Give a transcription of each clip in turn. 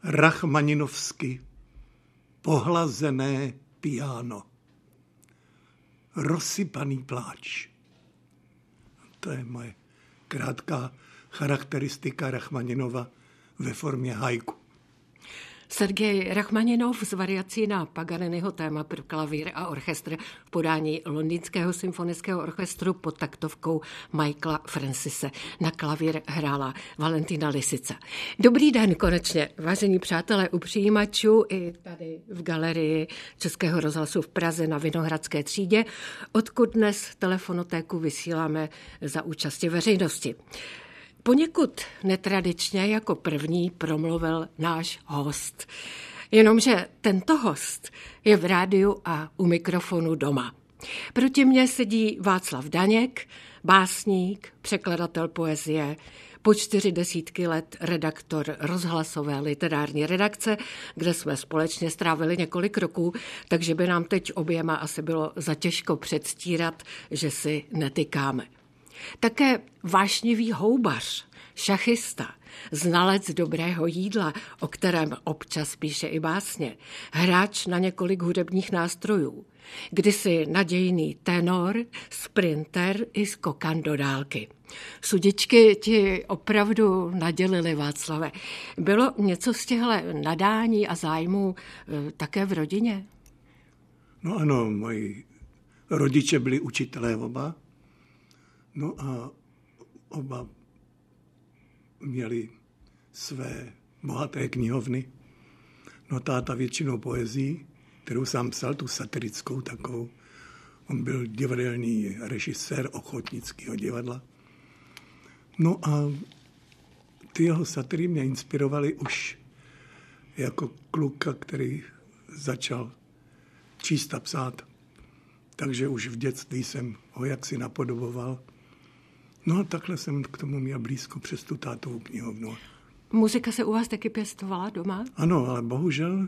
rachmaninovsky pohlazené piano. Rozsypaný pláč. To je moje krátká charakteristika Rachmaninova ve formě haiku. Sergej Rachmaninov z variací na Paganiniho téma pro klavír a orchestr v podání Londýnského symfonického orchestru pod taktovkou Michaela Francise. Na klavír hrála Valentina Lisica. Dobrý den konečně, vážení přátelé u přijímačů i tady v galerii Českého rozhlasu v Praze na Vinohradské třídě, odkud dnes telefonotéku vysíláme za účasti veřejnosti. Poněkud netradičně jako první promluvil náš host. Jenomže tento host je v rádiu a u mikrofonu doma. Proti mně sedí Václav Daněk, básník, překladatel poezie, po 40 let redaktor rozhlasové literární redakce, kde jsme společně strávili několik roků, takže by nám teď oběma asi bylo zatěžko předstírat, že si netykáme. Také vášnivý houbař, šachista, znalec dobrého jídla, o kterém občas píše i básně, hráč na několik hudebních nástrojů, kdysi nadějný tenor, sprinter i skokan do dálky. Sudičky ti opravdu nadělily, Václave. Bylo něco z těchto nadání a zájmů také v rodině? No ano, moji rodiče byli učitelé oba. No a oba měli své bohaté knihovny. No táta většinou poezii, kterou sám psal, tu satirickou takovou. On byl divadelní režisér Ochotnického divadla. No a ty jeho satiry mě inspirovaly už jako kluka, který začal číst a psát. Takže už v dětství jsem ho jaksi napodoboval. No a takhle jsem k tomu měl blízko přes tu tátovou knihovnu. Muzika se u vás taky pěstovala doma? Ano, ale bohužel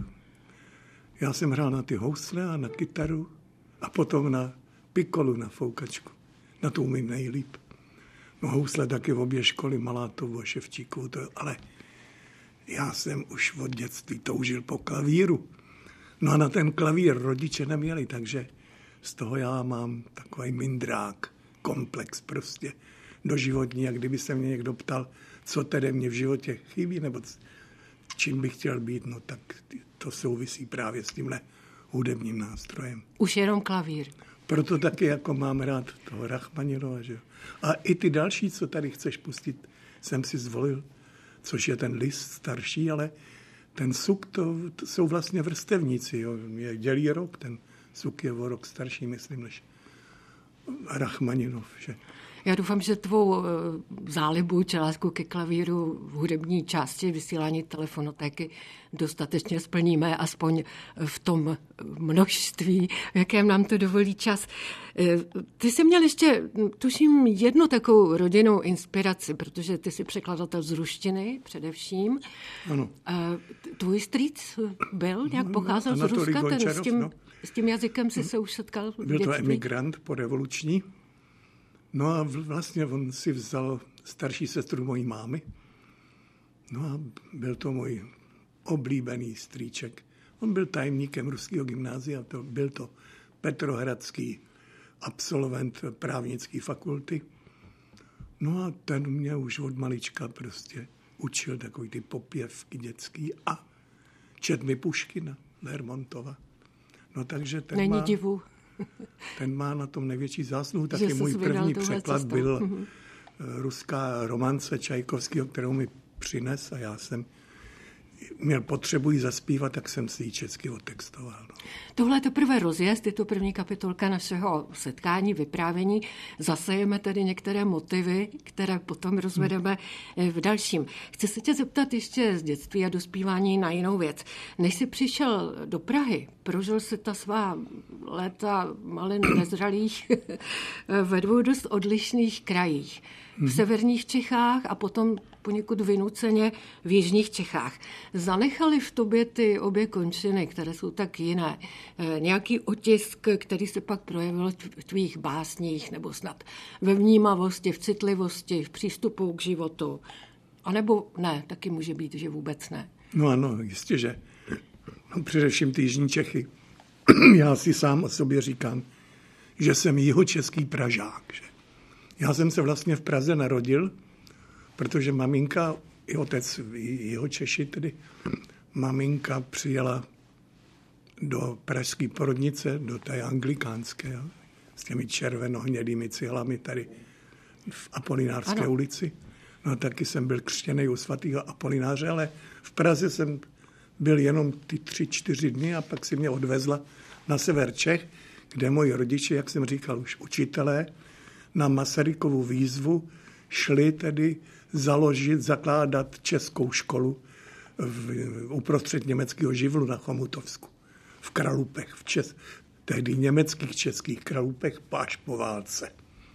já jsem hrál na ty housle a na kytaru a potom na pikolu, na foukačku. Na to umím nejlíp. No housle taky v obě školy, Malátovu a Ševčíkovu, ale já jsem už od dětství toužil po klavíru. No a na ten klavír rodiče neměli, takže z toho já mám takový mindrák, komplex prostě doživotní. A kdyby se mě někdo ptal, co tedy mě v životě chybí, nebo čím bych chtěl být, no tak to souvisí právě s tímhle hudebním nástrojem. Už jenom klavír. Proto taky jako mám rád toho Rachmaninova, že jo. A i ty další, co tady chceš pustit, jsem si zvolil, což je ten list starší, ale ten suk, to jsou vlastně vrstevníci, jo. Mě dělí rok, ten suk je o rok starší, myslím, než Rachmaninov, že? Já doufám, že tvou zálibu či lásku ke klavíru v hudební části vysílání telefonotéky dostatečně splníme, aspoň v tom množství, v jakém nám to dovolí čas. Ty jsi měl ještě, tuším, jednu takovou rodinnou inspiraci, protože ty jsi překladatel z ruštiny především. Ano. Tvůj strýc byl, nějak pocházel z Ruska? S tím jazykem jsi se už setkal v dětství? Byl to emigrant porevoluční. No a vlastně on si vzal starší sestru mojí mámy. No a byl to můj oblíbený strýček. On byl tajemníkem ruského gymnázia, byl to petrohradský absolvent právnické fakulty. No a ten mě už od malička prostě učil takový ty popěvky dětský a čet mi Puškina, Lermontova. No takže ten má na tom největší zásluhu. Taky můj první překlad byl ruská romance Čajkovského, kterou mi přines a já jsem měl potřebu ji zaspívat, tak jsem si ji česky otextoval. No. Tohle je teprve rozjezd, je to první kapitolka našeho setkání, vyprávění. Zasejeme tedy některé motivy, které potom rozvedeme v dalším. Chci se tě zeptat ještě z dětství a dospívání na jinou věc. Než jsi přišel do Prahy, prožil si ta svá léta malin nezralých ve dvou dost odlišných krajích. V severních Čechách a potom poněkud vynuceně v jižních Čechách. Zanechaly v tobě ty obě končiny, které jsou tak jiné, nějaký otisk, který se pak projevil v tvých básních, nebo snad ve vnímavosti, v citlivosti, v přístupu k životu? A nebo ne, taky může být, že vůbec ne. No ano, jistě, že. No, především ty jižní Čechy. Já si sám o sobě říkám, že jsem jihočeský Pražák. Že? Já jsem se vlastně v Praze narodil, protože maminka i otec Jihočeši, tedy maminka přijela do pražské porodnice, do té anglikánské, jo, s těmi červenohnědými cihlami tady v Apolinářské ulici. No taky jsem byl křtěný u svatého Apolináře, ale v Praze jsem byl jenom ty 3-4 dny a pak si mě odvezla na sever Čech, kde moji rodiče, jak jsem říkal, už učitelé, na Masarykovu výzvu šli tedy zakládat českou školu uprostřed německého živlu na Chomutovsku. V Kralupech, tehdy německých českých Kralupech, páč po válce.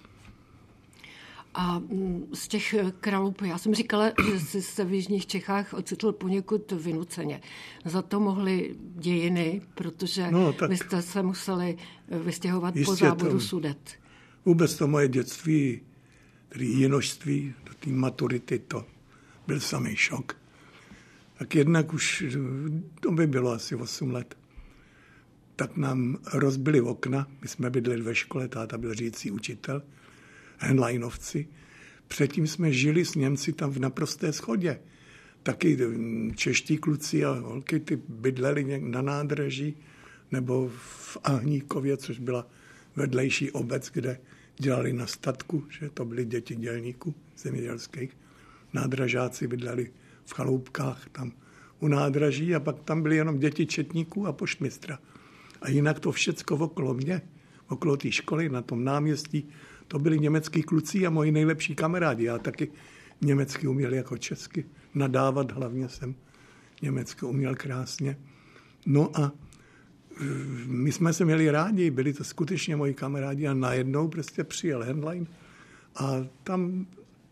A z těch Kralup, já jsem říkala, že jsi se v jižních Čechách ocitl poněkud vynuceně. Za to mohly dějiny, protože vy jste se museli vystěhovat po záboru Sudet. Vůbec to moje dětství, tedy jinožství, do té maturity, to byl samý šok. Tak jednak už, to by bylo asi 8 let, tak nám rozbili okna. My jsme bydleli ve škole, táta byl řídící učitel, Henleinovci. Předtím jsme žili s Němci tam v naprosté shodě. Taky čeští kluci a holky ty bydleli na nádraží nebo v Ahníkově, což byla vedlejší obec, kde dělali na statku, že to byly děti dělníků zemědělských. Nádražáci bydleli v chaloupkách tam u nádraží a pak tam byly jenom děti četníků a poštmistra. A jinak to všecko okolo mě, okolo té školy, na tom náměstí, to byli německý kluci a moji nejlepší kamarádi. Já taky německy uměl jako česky nadávat, hlavně jsem německy uměl krásně. No a my jsme se měli rádi, byli to skutečně moji kamarádi a najednou prostě přijel Henlein a tam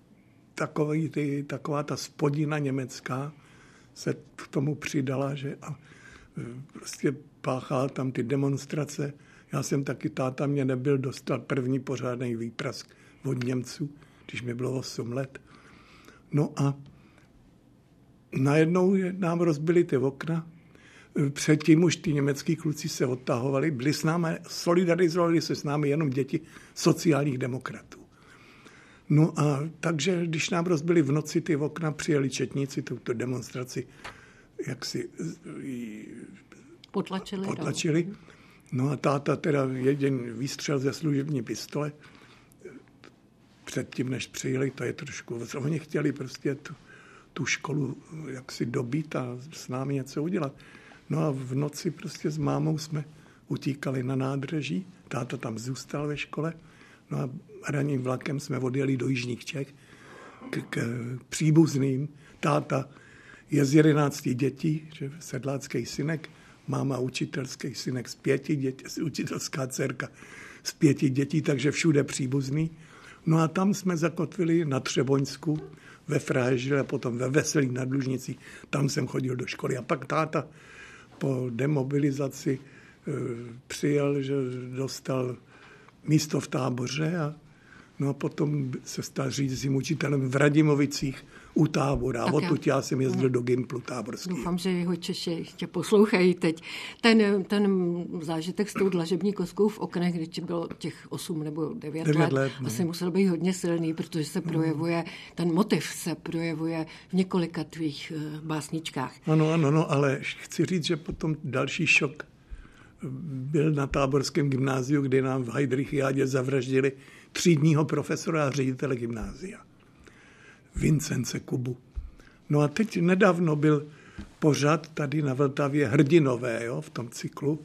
taková ta spodina německá se k tomu přidala, že a prostě páchal tam ty demonstrace. Já jsem taky, táta mě nebyl, dostal první pořádný výprask od Němců, když mi bylo 8 let. No a najednou nám rozbili ty okna. Předtím už ty německý kluci se odtahovali, byli s námi, solidarizovali se s námi jenom děti sociálních demokratů. No a takže, když nám rozbili v noci ty okna, přijeli četníci tuto demonstraci, jak si potlačili. No a táta teda jeden výstřel ze služební pistole předtím, než přijeli, to je trošku, oni chtěli prostě tu školu jaksi dobít a s námi něco udělat. No a v noci prostě s mámou jsme utíkali na nádraží, táta tam zůstal ve škole, no a ranním vlakem jsme odjeli do jižních Čech k příbuzným. Táta je z 11 dětí, že sedlácký synek, máma učitelský synek z 5 dětí, učitelská dcerka z 5 dětí, takže všude příbuzný. No a tam jsme zakotvili na Třeboňsku, ve Fráži a potom ve Veselí nad Lužnicí. Tam jsem chodil do školy. A pak táta po demobilizaci přijel, že dostal místo v táboře a no a potom se stal řídícím učitelem v Radimovicích u Tábora. A odtud já jsem jezdil do Gimplu táborský. Doufám, že jeho Češi tě poslouchají teď. Ten zážitek s tou dlažební kostkou v oknech, když ti bylo těch 8 nebo 9 let asi musel být hodně silný, protože se projevuje, ten motiv se projevuje v několika tvých básničkách. Ano, ale chci říct, že potom další šok byl na táborském gymnáziu, kdy nám v Heidrichiádě zavraždili třídního profesora a ředitele gymnázia. Vincence Kubu. No a teď nedávno byl pořad tady na Vltavě Hrdinové, jo, v tom cyklu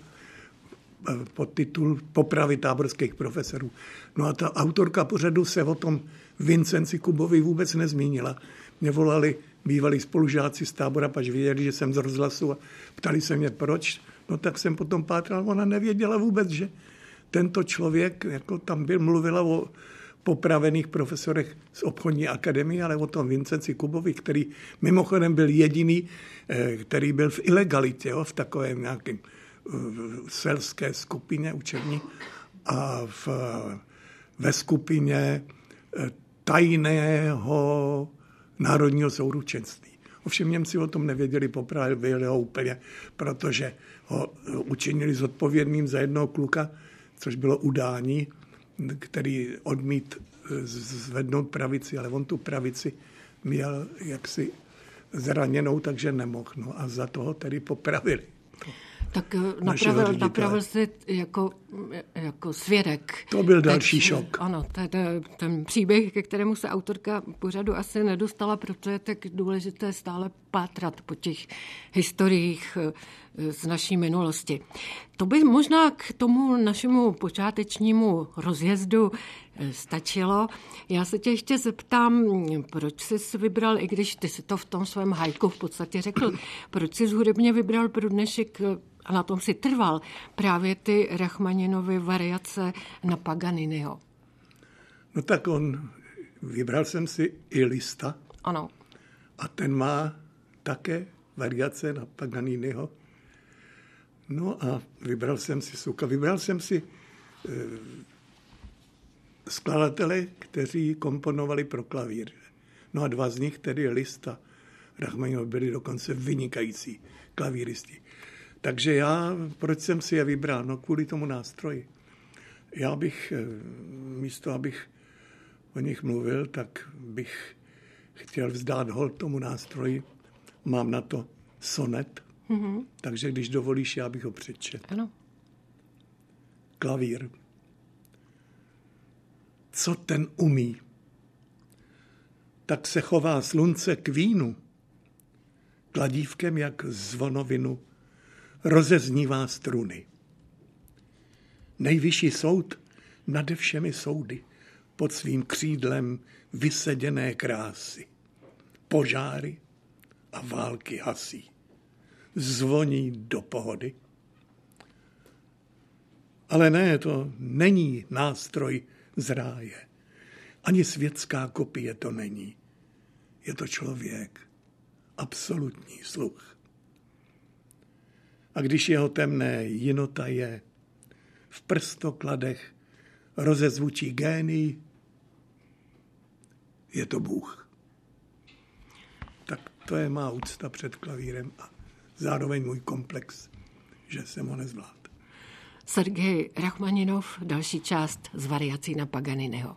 pod titul Popravy táborských profesorů. No a ta autorka pořadu se o tom Vincenci Kubovi vůbec nezmínila. Mě volali bývalí spolužáci z tábora, pač věděli, že jsem z rozhlasu a ptali se mě proč. No tak jsem potom pátral, ona nevěděla vůbec, že tento člověk, jako tam mluvila o popravených profesorech z obchodní akademie, ale o tom Vincenci Kubovi, který mimochodem byl jediný, který byl v ilegalitě, jo, v takovém nějakém selské skupině učební a ve skupině tajného národního souručenství. Ovšem Němci o tom nevěděli, popravili ho úplně, protože ho učinili zodpovědným za jednoho kluka, což bylo udání, který odmít zvednout pravici, ale on tu pravici měl jaksi zraněnou, takže nemohl. No a za toho tedy popravili. Tak napravil si jako svědek. To byl další šok. Ano, ten příběh, ke kterému se autorka pořadu asi nedostala, proto je tak důležité stále pátrat po těch historiích z naší minulosti. To by možná k tomu našemu počátečnímu rozjezdu stačilo. Já se tě ještě zeptám, proč jsi vybral, i když ty si to v tom svém hajku v podstatě řekl, proč jsi hudebně vybral pro dnešek a na tom si trval právě ty Rachmaninovy variace na Paganiniho? No tak vybral jsem si i Liszta. Ano. A ten má také variace na Paganiniho. No a vybral jsem si skladatele, kteří komponovali pro klavír. No a dva z nich, tedy Liszt a Rachmaninov, byli dokonce vynikající klavíristi. Takže proč jsem si je vybral? No kvůli tomu nástroji. Já bych, místo abych o nich mluvil, tak bych chtěl vzdát hold tomu nástroji. Mám na to sonet, takže když dovolíš, já bych ho přečetl. Ano. Klavír. Co ten umí? Tak se chová slunce k vínu. Kladívkem jak zvonovinu rozeznívá struny. Nejvyšší soud nade všemi soudy pod svým křídlem vyseděné krásy. Požáry a války hasí. Zvoní do pohody. Ale ne, to není nástroj z ráje. Ani světská kopie to není. Je to člověk. Absolutní sluch. A když jeho temné jinota je v prstokladech rozezvučí génii, je to Bůh. Tak to je má úcta před klavírem a zároveň můj komplex, že jsem ho nezvládl. Sergej Rachmaninov, další část z variací na Paganiniho.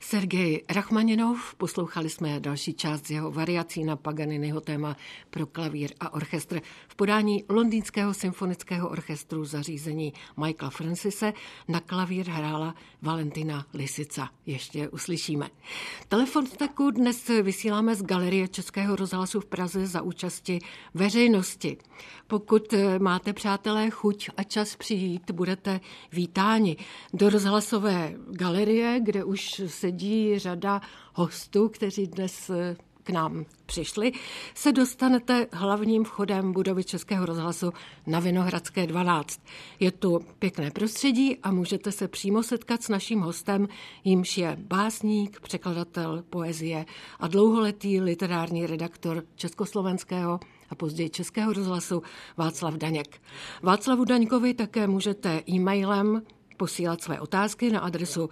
Sergej Rachmaninov, poslouchali jsme další část z jeho variací na Paganiniho téma pro klavír a orchestr v podání Londýnského symfonického orchestru zařízení Michaela Francise. Na klavír hrála Valentina Lisica. Ještě uslyšíme. Telefonku dnes vysíláme z Galerie Českého rozhlasu v Praze za účasti veřejnosti. Pokud máte, přátelé, chuť a čas přijít, budete vítáni do rozhlasové galerie, kde už sedí řada hostů, kteří dnes k nám přišli, se dostanete hlavním vchodem budovy Českého rozhlasu na Vinohradské 12. Je tu pěkné prostředí a můžete se přímo setkat s naším hostem, jímž je básník, překladatel poezie a dlouholetý literární redaktor Československého a později Českého rozhlasu Václav Daněk. Václavu Daňkovi také můžete e-mailem posílat své otázky na adresu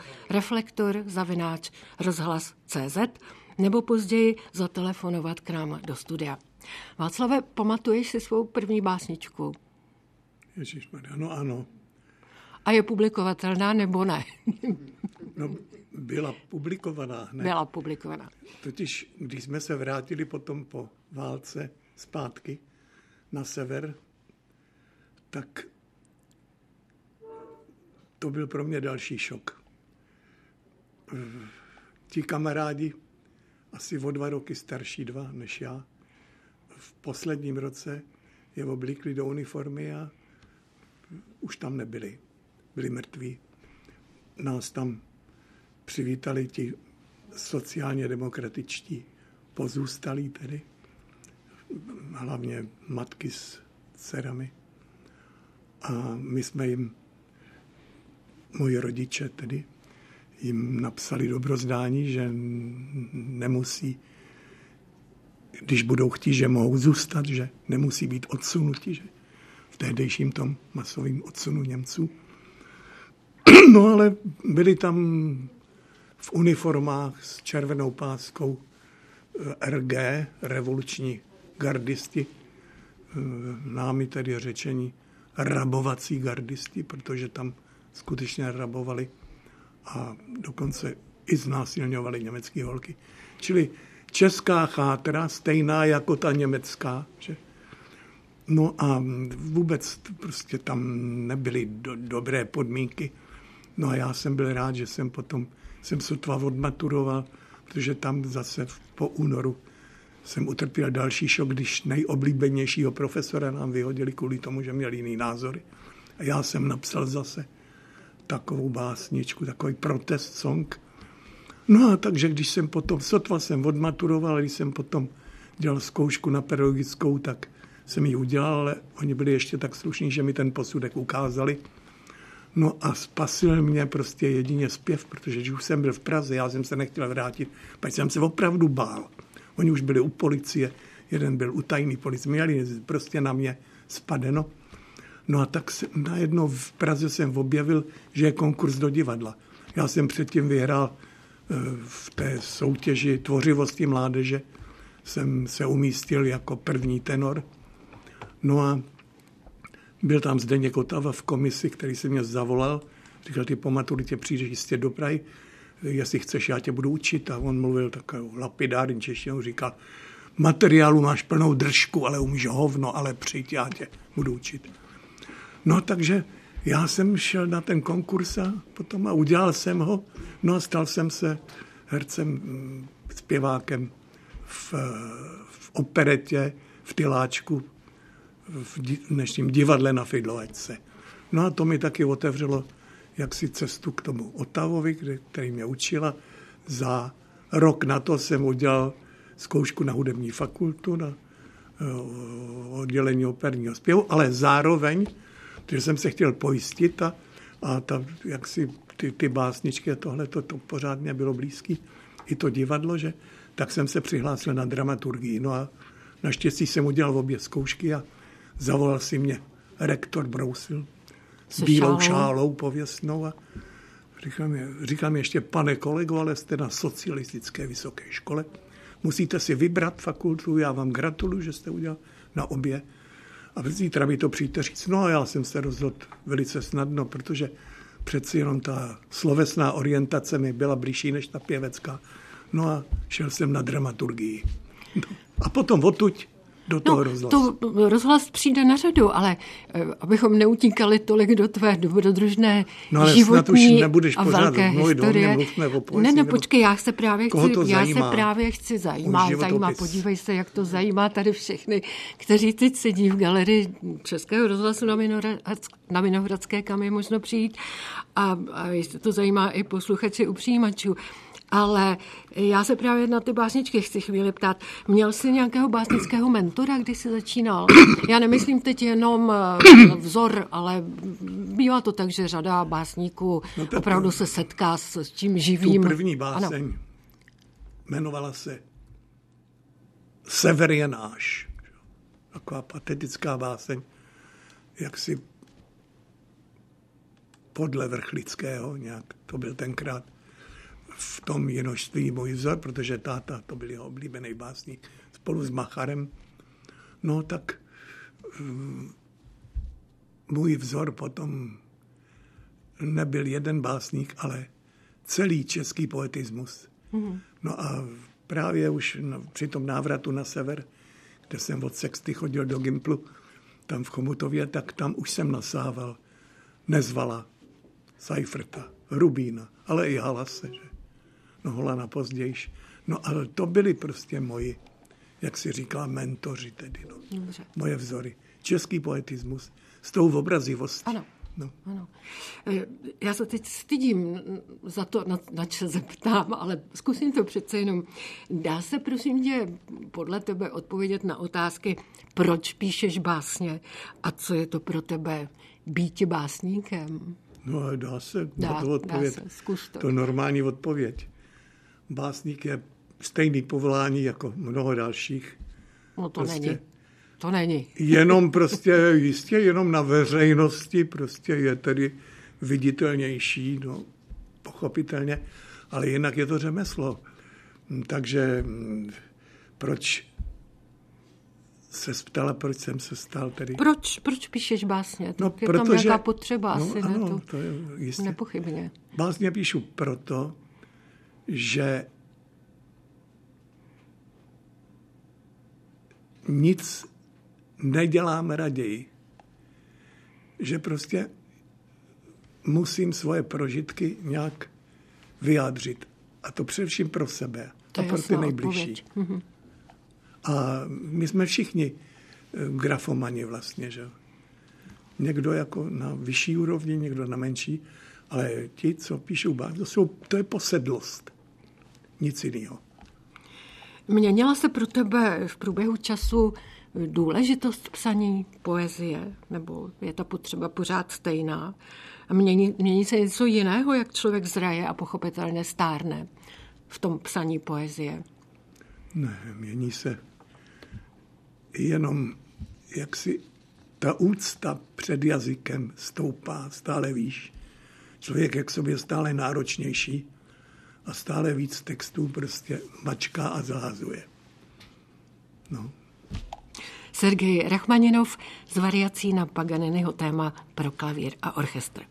reflektor@rozhlas.cz nebo později zatelefonovat k nám do studia. Václave, pamatuješ si svou první básničku? Ježišmarja, no ano. A je publikovatelná nebo ne? No, byla publikovaná. Ne? Byla publikovaná. Totiž, když jsme se vrátili potom po válce zpátky na sever, tak to byl pro mě další šok. Ti kamarádi, asi o 2 roky starší než já, v posledním roce je oblíkli do uniformy a už tam nebyli. Byli mrtví. Nás tam přivítali ti sociálně demokratičtí pozůstalí tedy, hlavně matky s dcerami. A my jsme jim, moji rodiče tedy, jim napsali dobrozdání, že nemusí, když budou chtít, že mohou zůstat, že nemusí být odsunuti, že v tehdejším tom masovým odsunu Němců. No ale byli tam v uniformách s červenou páskou RG, revoluční gardisti, námi tedy řečení rabovací gardisti, protože tam skutečně rabovali a dokonce i znásilňovali německé holky. Čili česká chátra, stejná jako ta německá. Že? No a vůbec prostě tam nebyly dobré podmínky. No a já jsem byl rád, že jsem sotva odmaturoval, protože tam zase po únoru jsem utrpěl další šok, když nejoblíbenějšího profesora nám vyhodili kvůli tomu, že měl jiný názory. A já jsem napsal zase takovou básničku, takový protest song. No a takže když jsem potom, sotva jsem odmaturoval, když jsem potom dělal zkoušku na pedagogickou, tak jsem ji udělal, ale oni byli ještě tak slušní, že mi ten posudek ukázali. No a spasil mě prostě jedině zpěv, protože když už jsem byl v Praze, já jsem se nechtěl vrátit, pak jsem se opravdu bál. Oni už byli u policie, jeden byl u tajné policie, měli prostě na mě spadeno. No a tak najednou v Praze jsem objevil, že je konkurs do divadla. Já jsem předtím vyhrál v té soutěži tvořivosti mládeže, jsem se umístil jako první tenor. No a byl tam Zdeněk Otava v komisi, který se mě zavolal. Říkal, ty po maturitě přijdeš jistě do Prahy, jestli chceš, já tě budu učit. A on mluvil takovou lapidární češtinou, říkal, materiálu máš plnou držku, ale umíš hovno, ale přijď, já tě budu učit. No takže já jsem šel na ten konkurs a potom a udělal jsem ho. No a stal jsem se hercem, zpěvákem v operetě, v Tyláčku, v dnešním divadle na Fidlovačce. No a to mi taky otevřelo jaksi cestu k tomu Otavovi, který mě učila. Za rok na to jsem udělal zkoušku na hudební fakultu, na oddělení operního zpěvu, ale zároveň, protože jsem se chtěl pojistit a jaksi ty básničky a tohle, to pořád mě bylo blízký, i to divadlo, že, tak jsem se přihlásil na dramaturgii. No a naštěstí jsem udělal obě zkoušky a zavolal si mě rektor Brousil s bílou šálou pověstnou a říkal mi ještě, pane kolego, ale jste na socialistické vysoké škole, musíte si vybrat fakultu, já vám gratuluju, že jste udělal na obě a zítra mi to přijďte říct. No a já jsem se rozhodl velice snadno, protože přeci jenom ta slovesná orientace mi byla blížší než ta pěvecká. No a šel jsem na dramaturgii. No, a potom odtud do toho rozhlasu. To rozhlas přijde na řadu, ale abychom neutíkali tolik do tvé dobrodružné životní a velké historie. Ne, počkej, já se právě chci zajímat. Podívej se, jak to zajímá tady všechny, kteří teď sedí v galerii Českého rozhlasu na Vinohradské, kam je možno přijít. A jestli to zajímá i posluchači u přijímačů. Ale já se právě na ty básničky chci chvíli ptát. Měl jsi nějakého básnického mentora, když jsi začínal? Já nemyslím teď jenom vzor, ale bývá to tak, že řada básníků opravdu se setká s tím živým. Tu první báseň jmenovala se Sever je náš. Taková patetická báseň, jaksi podle Vrchlického, nějak to byl tenkrát v tom jinožství můj vzor, protože táta, to byl jeho oblíbený básník, spolu s Macharem. No tak můj vzor potom nebyl jeden básník, ale celý český poetismus. No a právě už při tom návratu na sever, kde jsem od sexty chodil do Gimplu, tam v Chomutově, tak tam už jsem nasával Nezvala, Seiferta, Rubína, ale i Halase, že? No Holana pozdějš. No ale to byli prostě moji, jak si říká, mentoři tedy, no. Moje vzory. Český poetismus s tou obrazivostí. Ano. No. Ano. Já se teď stydím za to, na co se zeptám, ale zkusím to přece jenom. Dá se, prosím tě, podle tebe odpovědět na otázky, proč píšeš básně a co je to pro tebe být básníkem? No, dá se. Zkus to. To normální odpověď. Básník je stejný povolání jako mnoho dalších. No to není. Jenom prostě, jistě jenom na veřejnosti prostě je tedy viditelnější, no, pochopitelně, ale jinak je to řemeslo. Takže proč se ptala, proč jsem se stal tedy? Proč píšeš básně? No, je tam nějaká potřeba asi, ano, ne? To je jistě. Nepochybně. Básně píšu proto, že nic nedělám raději, že prostě musím svoje prožitky nějak vyjádřit. A to především pro sebe a pro ty nejbližší. A my jsme všichni grafomani vlastně, že? Někdo jako na vyšší úrovni, někdo na menší, ale ti, co píšou básně, to je posedlost. Nic jiného. Měnila se pro tebe v průběhu času důležitost psaní poezie? Nebo je ta potřeba pořád stejná? A mění se něco jiného, jak člověk zraje a pochopitelně stárne v tom psaní poezie? Ne, mění se jenom, jak si ta úcta před jazykem stoupá stále výš. Člověk je k sobě stále náročnější a stále víc textů prostě mačká a zahazuje. No. Sergej Rachmaninov z variací na Paganiniho téma pro klavír a orchestr.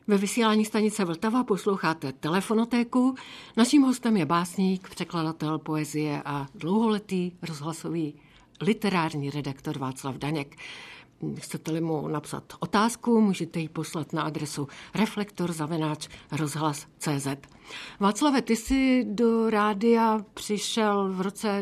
Ve vysílání stanice Vltava posloucháte Telefonotéku. Naším hostem je básník, překladatel poezie a dlouholetý rozhlasový literární redaktor Václav Daněk. Chcete-li mu napsat otázku, můžete ji poslat na adresu reflektor@rozhlas.cz. Václave, ty jsi do rádia přišel v roce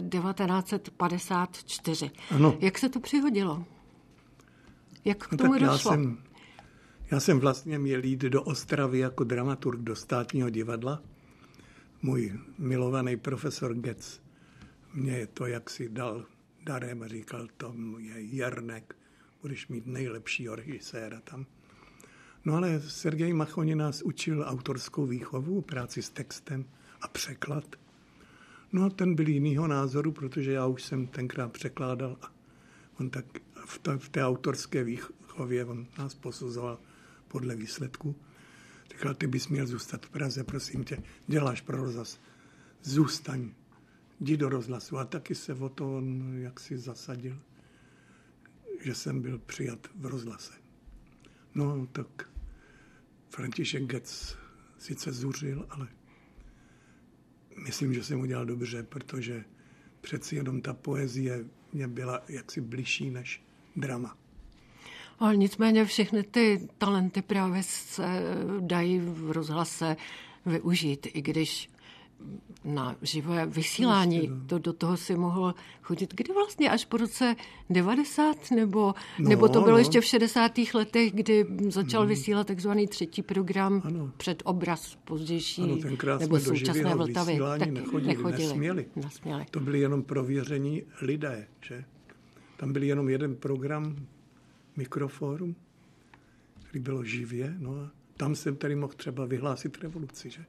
1954. Ano. Jak se to přihodilo? Jak k tomu došlo? Já jsem vlastně měl jít do Ostravy jako dramaturg do Státního divadla. Můj milovaný profesor Getz mě to jaksi dal darem a říkal, to je Jernek, budeš mít nejlepšího režiséra tam. No ale Sergej Machonin nás učil autorskou výchovu, práci s textem a překlad. No a ten byl jinýho názoru, protože já už jsem tenkrát překládal a on tak v té autorské výchově on nás posuzoval podle výsledků. Říkal, ty bys měl zůstat v Praze, prosím tě, děláš pro rozhlas, zůstaň, jdi do rozhlasu. A taky se o to on jaksi zasadil, že jsem byl přijat v rozhlase. No tak František Getz sice zuřil, ale myslím, že jsem udělal dobře, protože přeci jenom ta poezie mě byla jaksi bližší než drama. Ale nicméně všechny ty talenty právě se dají v rozhlase využít, i když na živé vysílání do toho si mohl chodit. Kdy vlastně? Až po roce 90? Nebo to bylo ještě v 60. letech, kdy začal vysílat takzvaný třetí program před obraz pozdější, nebo současné Vltavy. Taky nesměli. To byli jenom prověření lidé, že? Tam byl jenom jeden program, Mikroforum, který bylo živě, no a tam jsem tady mohl třeba vyhlásit revoluci, že?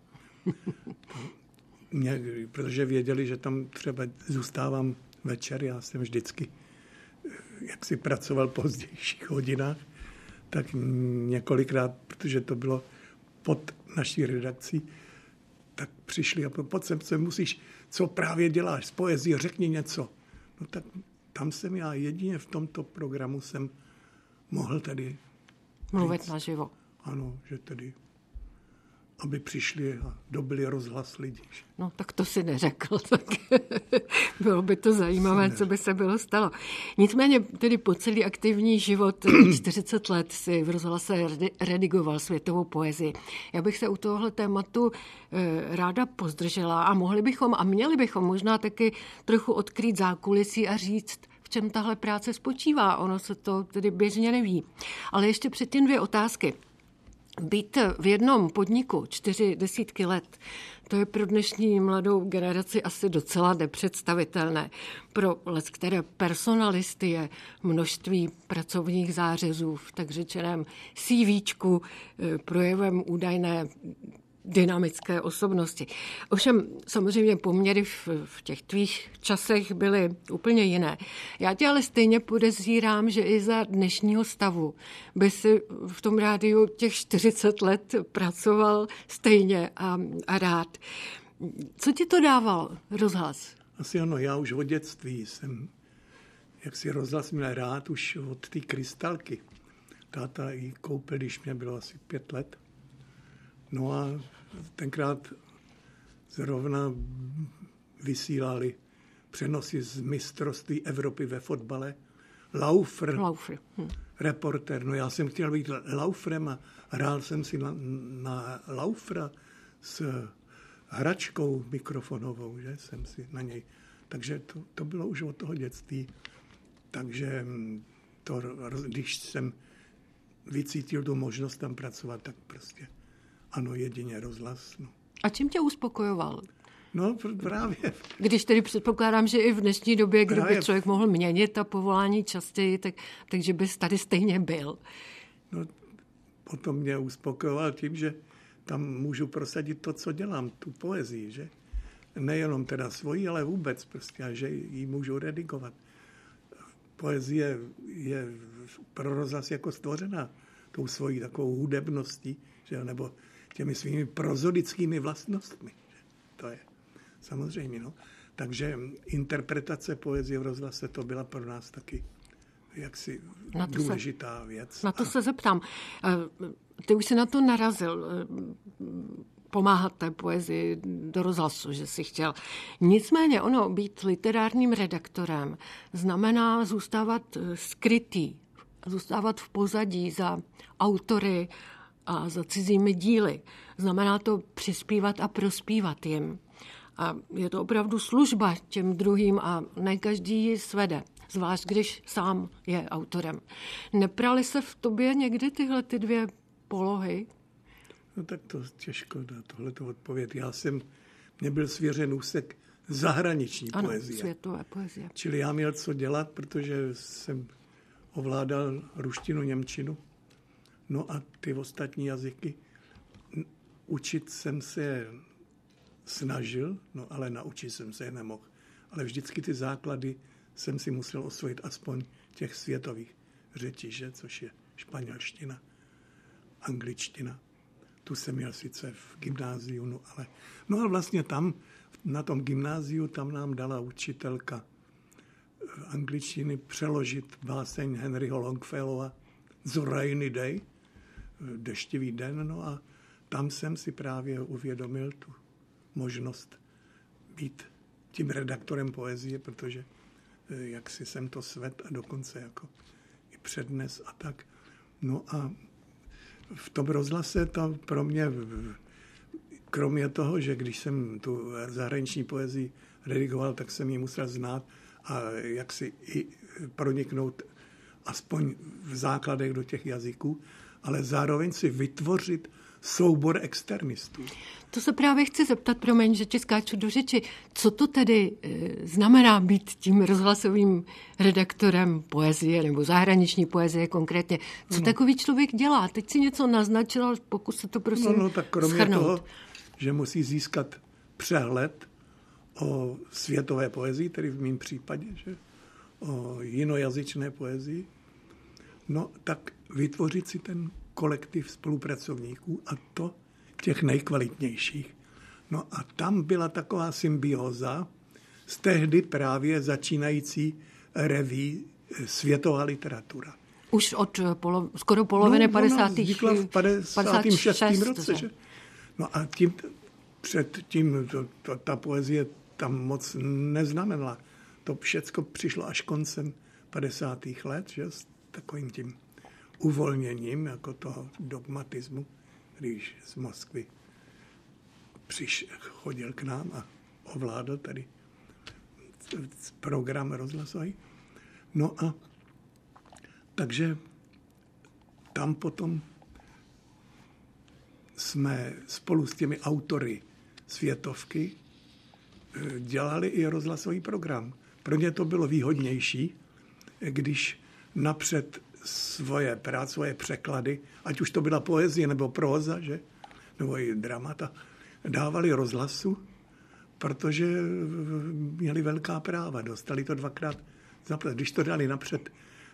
Protože věděli, že tam třeba zůstávám večer, já jsem vždycky, jak si pracoval po pozdějších hodinách, tak několikrát, protože to bylo pod naší redakcí, tak přišli a pojď sem, musíš, co právě děláš z poezie, řekni něco. No tak tam jsem já jedině v tomto programu jsem mohl tedy mluvit naživo. Ano, že tedy, aby přišli a dobili rozhlas lidí. No, tak to si neřekl, tak bylo by to zajímavé, co by se bylo stalo. Nicméně tedy po celý aktivní život 40 let si v rozhlase redigoval světovou poezii. Já bych se u tohohle tématu ráda pozdržela a měli bychom možná taky trochu odkrýt zákulisí a říct, v čem tahle práce spočívá. Ono se to tedy běžně neví. Ale ještě předtím 2 otázky. Být v jednom podniku 40 let, to je pro dnešní mladou generaci asi docela nepředstavitelné. Pro leckteré personalisty je množství pracovních zářezů v tak řečeném CVčku projevem údajné dynamické osobnosti. Ovšem samozřejmě poměry v těch tvých časech byly úplně jiné. Já tě ale stejně podezírám, že i za dnešního stavu by si v tom rádiu těch 40 let pracoval stejně a rád. Co ti to dával rozhlas? Asi ano, já už od dětství jsem, jak si rozhlas měl rád, už od té krystalky. Táta ji koupil, když mě bylo asi 5 let. No a tenkrát zrovna vysílali přenosy z mistrovství Evropy ve fotbale. Laufer. Reporter. No já jsem chtěl být Lauferem a hrál jsem si na Laufera s hračkou mikrofonovou, že jsem si na něj. Takže to bylo už od toho dětství. Takže když jsem vycítil tu možnost tam pracovat, tak prostě ano, jedině rozhlas. No. A čím tě uspokojoval? No právě. Když tedy předpokládám, že i v dnešní době, kdyby člověk mohl měnit ta povolání častěji, takže bys tady stejně byl. No, potom mě uspokojoval tím, že tam můžu prosadit to, co dělám, tu poezii, že? Nejenom teda svoji, ale vůbec prostě, a že ji můžu redigovat. Poezie je pro rozhlas jako stvořená tou svojí takovou hudebností, že? Nebo těmi svými prozodickými vlastnostmi. Že? To je samozřejmě, no. Takže interpretace poezie v rozhlase to byla pro nás taky jaksi důležitá věc. Na to se zeptám. Ty už jsi na to narazil, pomáhat té poezii do rozhlasu, že jsi chtěl. Nicméně ono, být literárním redaktorem, znamená zůstávat skrytý, zůstávat v pozadí za autory a za cizími díly. Znamená to přispívat a prospívat jim. A je to opravdu služba těm druhým a ne každý ji svede, zvlášť když sám je autorem. Neprali se v tobě někdy tyhle ty dvě polohy? No tak to těžko na tohleto odpověď. Mně byl svěřen úsek zahraniční poezie. Světové poezie. Čili já měl co dělat, protože jsem ovládal ruštinu, němčinu. No a ty ostatní jazyky. Učit jsem se snažil, no ale naučit jsem se je nemohl. Ale vždycky ty základy jsem si musel osvojit aspoň těch světových řečí, že? Což je španělština, angličtina. Tu jsem měl sice v gymnáziu, no ale vlastně tam, na tom gymnáziu, tam nám dala učitelka angličtiny přeložit báseň Henryho Longfellova The Rainy Day, deštivý den, no a tam jsem si právě uvědomil tu možnost být tím redaktorem poezie, protože jak si jsem to svedl a dokonce jako i přednes a tak. No a v tom rozhlase to pro mě, kromě toho, že když jsem tu zahraniční poezii redigoval, tak jsem ji musel znát a jak si i proniknout aspoň v základech do těch jazyků, ale zároveň si vytvořit soubor externistů. To se právě chci zeptat, promiň, že ti skáču do řeči. Co to tedy znamená být tím rozhlasovým redaktorem poezie nebo zahraniční poezie konkrétně? Co takový člověk dělá? Teď si něco naznačil, ale pokus se to prosím No tak kromě shrnout. toho, že musí získat přehled o světové poezii, tedy v mém případě, že o jinojazyčné poezii, no tak vytvořit si ten kolektiv spolupracovníků a to těch nejkvalitnějších. No a tam byla taková symbióza z tehdy právě začínající reví Světová literatura. Už od skoro poloviny 50. Vznikla v 56. roce. Že? No a předtím ta poezie tam moc neznamenala. To všecko přišlo až koncem 50. let, že? S takovým tím uvolněním jako toho dogmatismu, když z Moskvy chodil k nám a ovládl tady program rozhlasový. No a takže tam potom jsme spolu s těmi autory světovky dělali i rozhlasový program. Pro ně to bylo výhodnější, když napřed svoje překlady, ať už to byla poezie nebo próza, že? Nebo i dramata, dávali rozhlasu, protože měli velká práva, dostali to dvakrát zaplatit. Když to dali napřed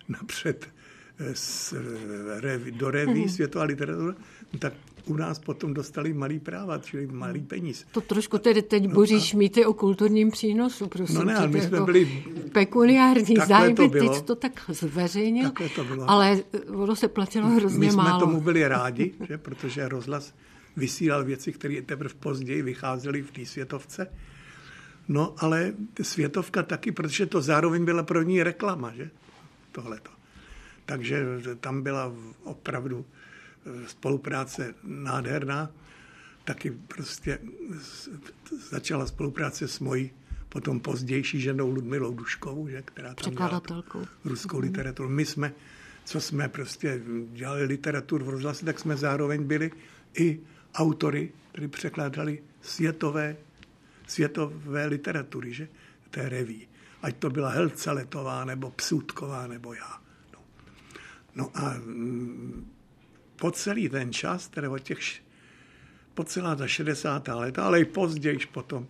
do reví Světová literatura, tak u nás potom dostali malý práva, čili malý peníz. To trošku tedy teď boříš mýty o kulturním přínosu, prosím. No ne, ale my jsme jako byli... Pekuniární zájmy, teď to tak zveřejnil, ale ono se platilo hrozně málo. My jsme tomu byli rádi, že? Protože rozhlas vysílal věci, které teprve později vycházely v té světovce. No ale světovka taky, protože to zároveň byla pro ní reklama, že? Tohleto. Takže tam byla opravdu spolupráce nádherná. Taky prostě začala spolupráce s mojí potom pozdější ženou Ludmilou Duškovou, že, která tam dělala ruskou literaturu. My jsme, co jsme prostě dělali literaturu v rozhlase, tak jsme zároveň byli i autory, kteří překládali světové literatury, že, té reví. Ať to byla Helceletová, nebo Psutková, nebo já. No a po celý ten čas, tedy po celá ta 60. léta, ale i později potom,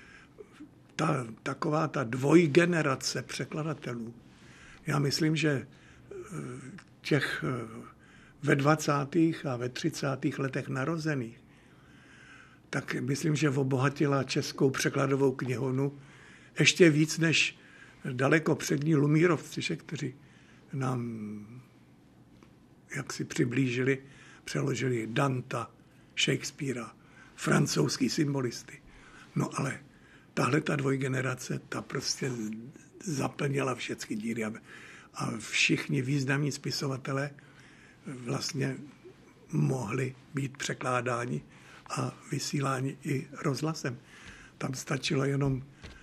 taková ta dvojgenerace překladatelů. Já myslím, že těch ve 20. a ve 30. letech narozených, tak myslím, že obohatila českou překladovou knihovnu ještě víc než daleko přední Lumírovci, kteří nám jak si přiblížili, přeložili Danta, Shakespearea, francouzský symbolisty. No ale tahle ta dvojgenerace, ta prostě zaplnila všechny díry a všichni významní spisovatelé vlastně mohli být překládáni a vysíláni i rozhlasem. Tam stačilo jenom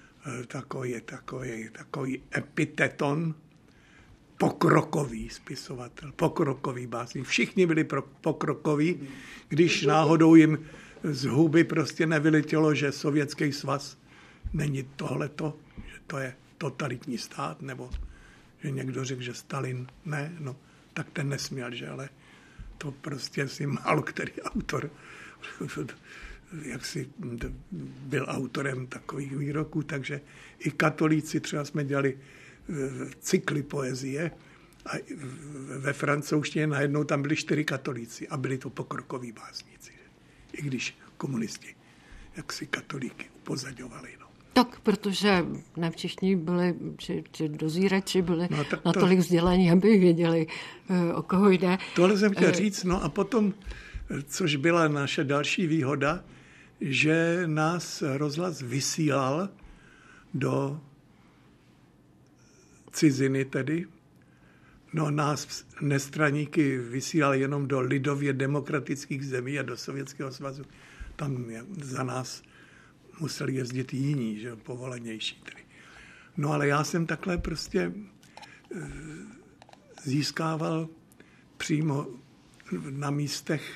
takový epiteton, pokrokový spisovatel, pokrokový básník. Všichni byli pokrokoví, když náhodou jim z huby prostě nevyletělo, že Sovětský svaz není tohleto, že to je totalitní stát, nebo že někdo řekl, že Stalin ne, no tak ten nesměl, že ale to prostě si málo který autor jak si byl autorem takových výroků, takže i katolíci, třeba jsme dělali cykly poezie a ve francouzštině najednou tam byli 4 katolíci a byli to pokrokoví básníci. I když komunisti jak si katolíky upozadňovali. No. Tak, protože ne všichni byli, či dozírači byli natolik vzdělaní, aby věděli, o koho jde. Tohle jsem chtěl říct, no a potom, což byla naše další výhoda, že nás rozhlas vysílal do ciziny tedy. No nás nestraníky vysílal jenom do lidově demokratických zemí a do Sovětského svazu. Tam za nás museli jezdit jiní, že povolanější tedy. No ale já jsem takhle prostě získával přímo na místech,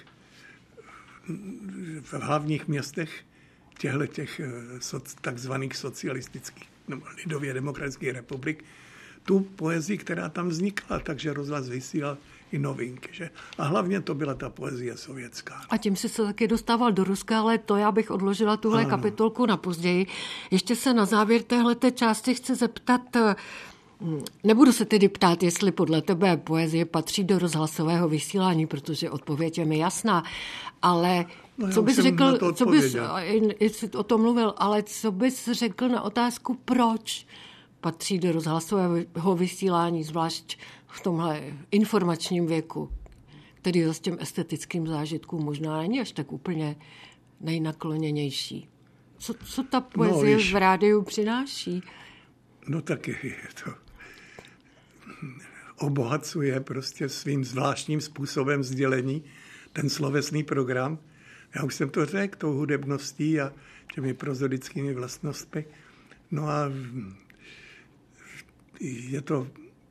v hlavních městech těch takzvaných socialistických nebo lidově demokratických republik, tu poezii, která tam vznikla, takže rozhlas vysílal i novinky. Že? A hlavně to byla ta poezie sovětská. A tím si se taky dostával do Ruska, ale to já bych odložila tuhle kapitolku na později. Ještě se na závěr téhleté části chci zeptat, nebudu se tedy ptát, jestli podle tebe poezie patří do rozhlasového vysílání, protože odpověď je mi jasná, ale co bys řekl, jestli o tom mluvil, ale co bys řekl na otázku, proč patří do rozhlasového vysílání, zvlášť v tomhle informačním věku, který s těm estetickým zážitkům možná není až tak úplně nejnakloněnější. Co ta poezie v rádiu přináší? No tak je to obohacuje prostě svým zvláštním způsobem sdělení ten slovesný program. Já už jsem to řekl, tou hudebností a těmi prozodickými vlastnostmi. No a je to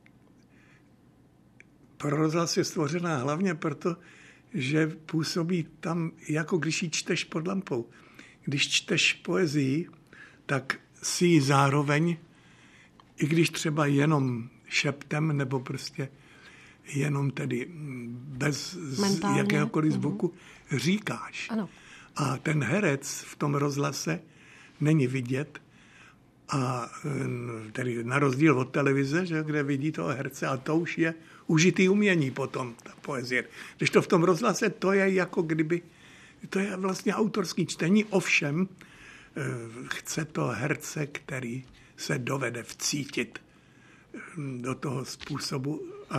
pro rozhlas je stvořená hlavně proto, že působí tam, jako když ji čteš pod lampou. Když čteš poezii, tak si ji zároveň, i když třeba jenom šeptem, nebo prostě jenom tedy bez jakéhokoliv zvuku, říkáš. Ano. A ten herec v tom rozhlase není vidět, a tedy na rozdíl od televize, že, kde vidí toho herce, a to už je užitý umění potom, ta poezie. Když to v tom rozhlase, to je jako kdyby, to je vlastně autorský čtení, ovšem chce to herce, který se dovede vcítit do toho způsobu a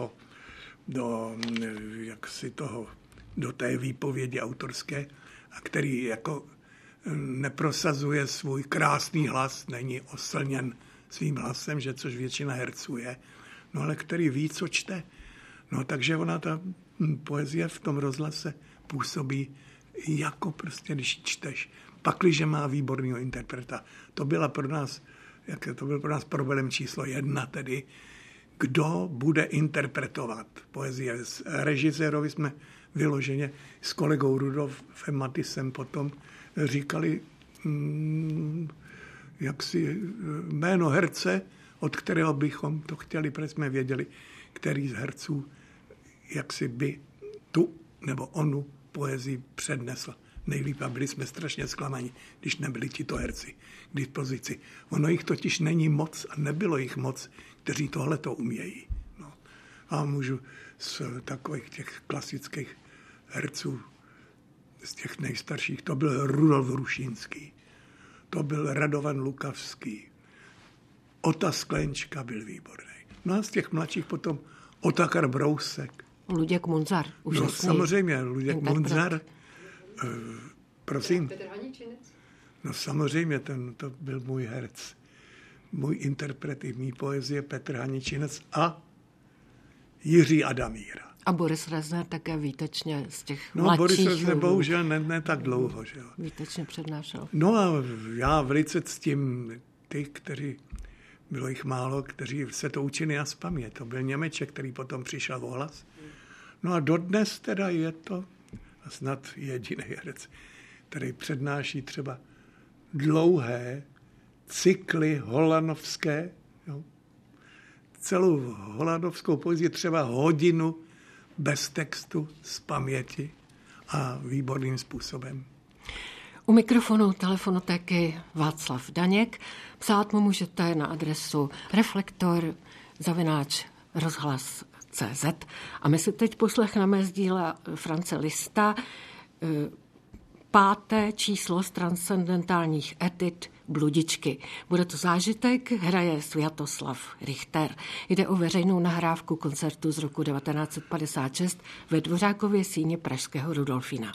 do té výpovědi autorské, a který jako neprosazuje svůj krásný hlas, není oslněn svým hlasem, že což většina herců je, no ale který ví, co čte. No takže ona, ta poezie v tom rozhlase působí jako prostě, když čteš. Pakliže má výborného interpreta. To byl pro nás problém číslo 1, tedy kdo bude interpretovat poezie. Režisérovi jsme vyloženě s kolegou Rudolfem Matisem potom říkali jaksi jméno herce, od kterého bychom to chtěli, protože jsme věděli, který z herců jaksi by tu nebo onu poezii přednesl nejlíp, a byli jsme strašně zklamaní, když nebyli tito herci k dispozici. Ono jich totiž není moc a nebylo jich moc, kteří tohleto umějí. No. A můžu z takových těch klasických herců, z těch nejstarších, to byl Rudolf Hrušínský, to byl Radovan Lukavský, Ota Sklenčka byl výborný. No a z těch mladších potom Otakar Brousek. Luděk Munzar, úžasný. No samozřejmě, Luděk Munzar. Prosím. Petr Haničinec. No samozřejmě, to byl můj herc. Můj interpret i mý poezie Petr Haničinec a Jiří Adamíra. A Boris Rezner také výtečně z těch mladších. No Boris Rezner bohužel ne tak dlouho. Že jo. Výtečně přednášel. No a já velice ctím ty, kteří, bylo jich málo, kteří se to učili na spaměť. To byl Němeček, který potom přišel o hlas. No a dodnes teda je to snad jediný herec, který přednáší třeba dlouhé cykly holanovské, jo. Celou holanovskou poezii třeba hodinu bez textu z paměti a výborným způsobem. U mikrofonu telefonotéky Václav Daněk. Psát mu můžete na adresu reflektor@rozhlas.cz. A my si teď poslechneme z díla France Lista 5. číslo z transcendentálních etit Bludičky. Bude to zážitek, hraje Sviatoslav Richter. Jde o veřejnou nahrávku koncertu z roku 1956 ve Dvořákově síni pražského Rudolfína.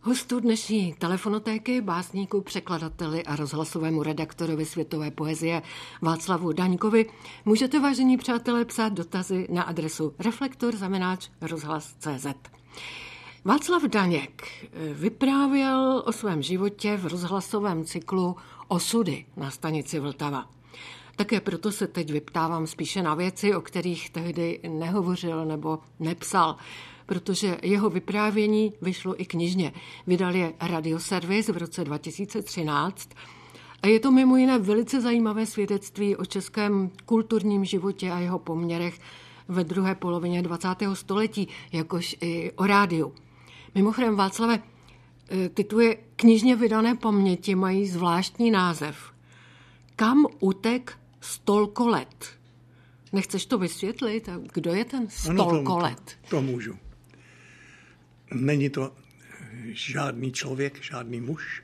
Hostu dnešní telefonotéky, básníku, překladateli a rozhlasovému redaktorovi světové poezie Václavu Daňkovi můžete, vážení přátelé, psát dotazy na adresu reflektor@rozhlas.cz. Václav Daněk vyprávěl o svém životě v rozhlasovém cyklu Osudy na stanici Vltava. Také proto se teď vyptávám spíše na věci, o kterých tehdy nehovořil nebo nepsal, protože jeho vyprávění vyšlo i knižně. Vydal je Radioservis v roce 2013 a je to mimo jiné velice zajímavé svědectví o českém kulturním životě a jeho poměrech ve druhé polovině 20. století, jakož i o rádiu. Mimochodem, Václave, ty tvoje knižně vydané paměti mají zvláštní název. Kam utek Stolkolet? Nechceš to vysvětlit? Kdo je ten Stolkolet? Ano, to můžu. Není to žádný člověk, žádný muž.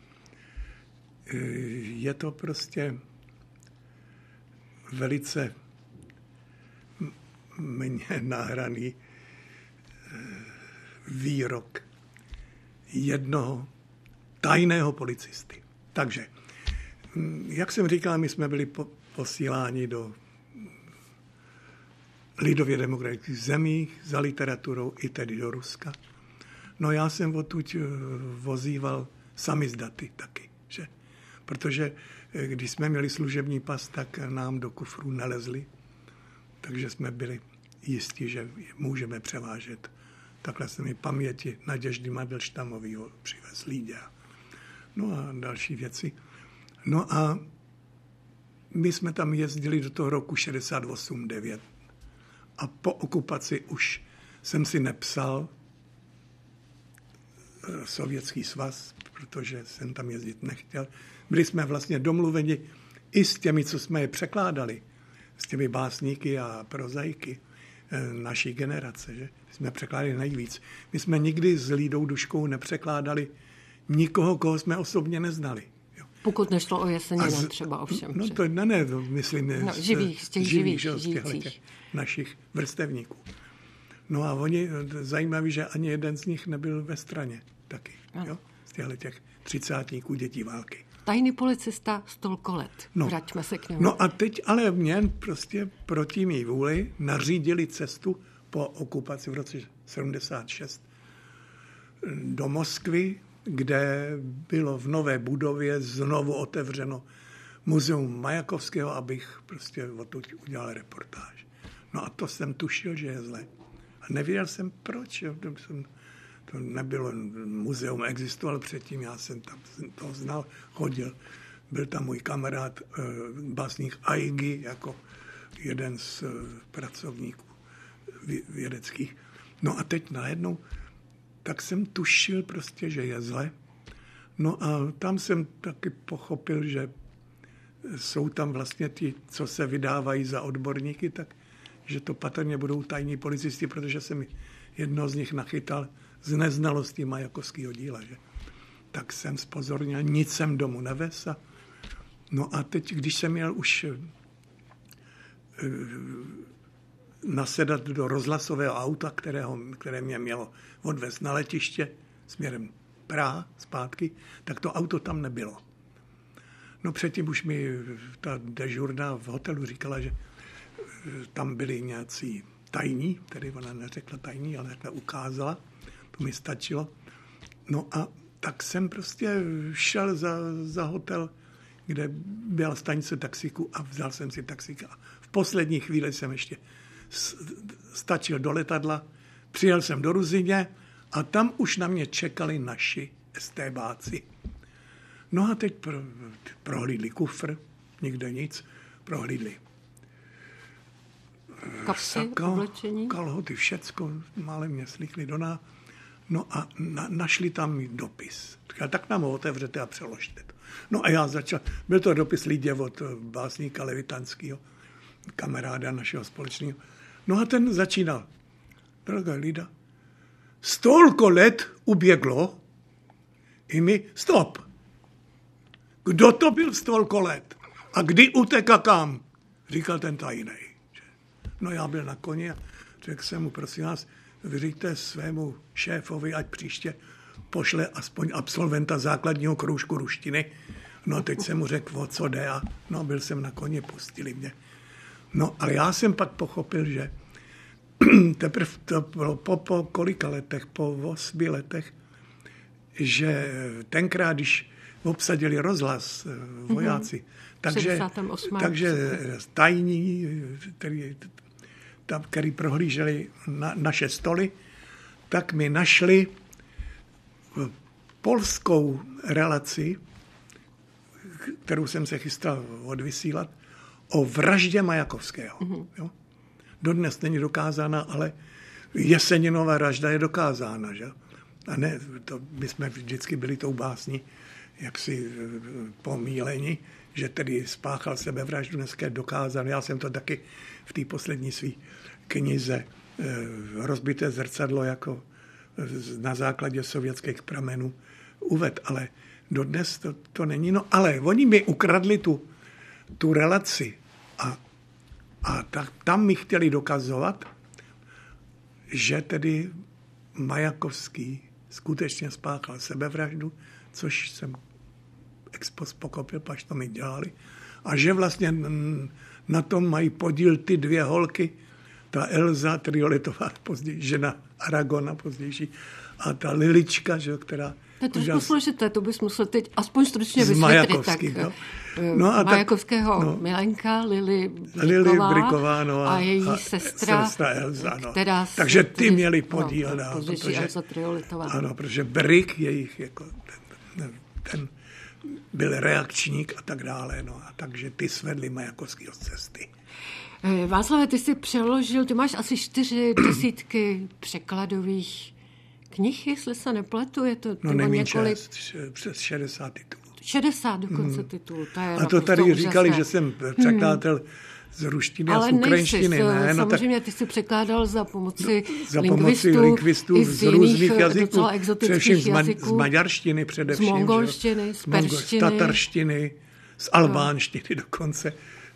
Je to prostě velice mně nahraný výrok jednoho tajného policisty. Takže, jak jsem říkal, my jsme byli posíláni do lidově demokratických zemí za literaturou, i tedy do Ruska. No já jsem odtud vozíval samizdaty taky, že? Protože když jsme měli služební pas, tak nám do kufru nelezli, takže jsme byli jistí, že můžeme převážet. Takhle se mi paměti Naděždy Mandelštamovýho přivez Lídě. No a další věci. No a my jsme tam jezdili do toho roku 68-9. A po okupaci už jsem si nepsal Sovětský svaz, protože jsem tam jezdit nechtěl. Byli jsme vlastně domluveni i s těmi, co jsme je překládali, s těmi básníky a prozaiky naší generace, že? Jsme překládali nejvíc. My jsme nikdy s Lídou Duškou nepřekládali nikoho, koho jsme osobně neznali. Jo. Pokud nešlo o Jesenína třeba ovšem. No to ne, to myslím z těch živých těch našich vrstevníků. No a oni, zajímaví, že ani jeden z nich nebyl ve straně taky, jo? Z těch 30átníků dětí války. Tajný policista Stolkolet. No. Vraťme se k němu. No a teď ale mě prostě proti mý vůli nařídili cestu po okupaci v roce 76 do Moskvy, kde bylo v nové budově znovu otevřeno muzeum Majakovského, abych prostě odtud udělal reportáž. No a to jsem tušil, že je zle. A nevěděl jsem proč. To nebylo, muzeum existovalo předtím, já jsem tam to znal, chodil. Byl tam můj kamarád, básník Aigy, jako jeden z pracovníků vědeckých. No a teď najednou, tak jsem tušil prostě, že je zle. No a tam jsem taky pochopil, že jsou tam vlastně ti, co se vydávají za odborníky, tak že to patrně budou tajní policisti, protože jsem jednoho z nich nachytal z neznalosti Majakovského díla. Že? Tak jsem zpozornil, nic jsem domů nevez. No a teď, když jsem měl už nasedat do rozhlasového auta, které mě mělo odvést na letiště směrem Praha zpátky, tak to auto tam nebylo. No předtím už mi ta dežurna v hotelu říkala, že tam byli nějací tajní, tedy ona neřekla tajní, ale takhle ukázala, to mi stačilo. No a tak jsem prostě šel za hotel, kde byla stanice taxíku a vzal jsem si taxíka. V poslední chvíli jsem ještě stačil do letadla, přijel jsem do Ruzyně a tam už na mě čekali naši estébáci. No a teď prohlídli kufr, nikde nic, prohlídli kapsy, oblečení, kalhoty, všecko, málem mě slíkli do nás. No a našli tam dopis. Tak nám ho otevřete a přeložte to. No a já začal, byl to dopis Lidě od básníka Levitanského, kamaráda našeho společného. No a ten začínal. Drahá Lida, 100 let uběhlo i my, stop. Kdo to byl 100 let? A kdy utekl kam? Říkal ten tajnej. No já byl na koni a řekl jsem mu, prosím vás, vyřiďte svému šéfovi, ať příště pošle aspoň absolventa základního kroužku ruštiny. No teď jsem mu řekl, o co jde a no byl jsem na koně, pustili mě. No ale já jsem pak pochopil, že teprve to bylo po kolika letech, po 8 letech, že tenkrát, když obsadili rozhlas vojáci, takže tajní, který prohlíželi naše stoly, tak mi našli polskou relaci, kterou jsem se chystal odvysílat, o vraždě Majakovského. Jo? Dodnes není dokázána, ale Jeseninova vražda je dokázána. Že? A ne, my jsme vždycky byli tou básní jaksi pomíleni, že tedy spáchal sebevraždu, dneska je dokázáno. Já jsem to taky v té poslední své knize Rozbité zrcadlo jako na základě sovětských pramenů uvedl, ale dodnes to není. No ale oni mi ukradli tu relaci a tam mi chtěli dokazovat, že tedy Majakovský skutečně spáchal sebevraždu, což jsem ex post pochopil, až to mi dělali. A že vlastně na tom mají podíl ty 2 holky, ta Elza Trioletová, později žena Aragona pozdější, a ta Lilička, že, která... To je trošku složité, to bys musel teď aspoň stručně vysvětlit. Majakovský, no a Majakovského no, Milenka, Lili Briková no a její sestra Elza, no. Která takže ty měli podíl. No, protože Elza Trioletová. Ano, protože Brik, jejich jako ten byl reakčník a tak dále, no a takže ty svedli Majakovskýho z cesty. Václave, ty jsi přeložil, ty máš asi 40 překladových knih, jestli se nepletu, je to no několik... přes 60 titulů. 60 dokonce titulů. To je a to tady úžasné. Říkali, že jsem překladatel z ruštiny a z ukrajinštiny. Ale no, samozřejmě ty jsi překládal za pomoci lingvistů z různých jazyků, především z maďarštiny především. Z mongolštiny, z perštiny. Z tatarštiny, z albánštiny dokonce,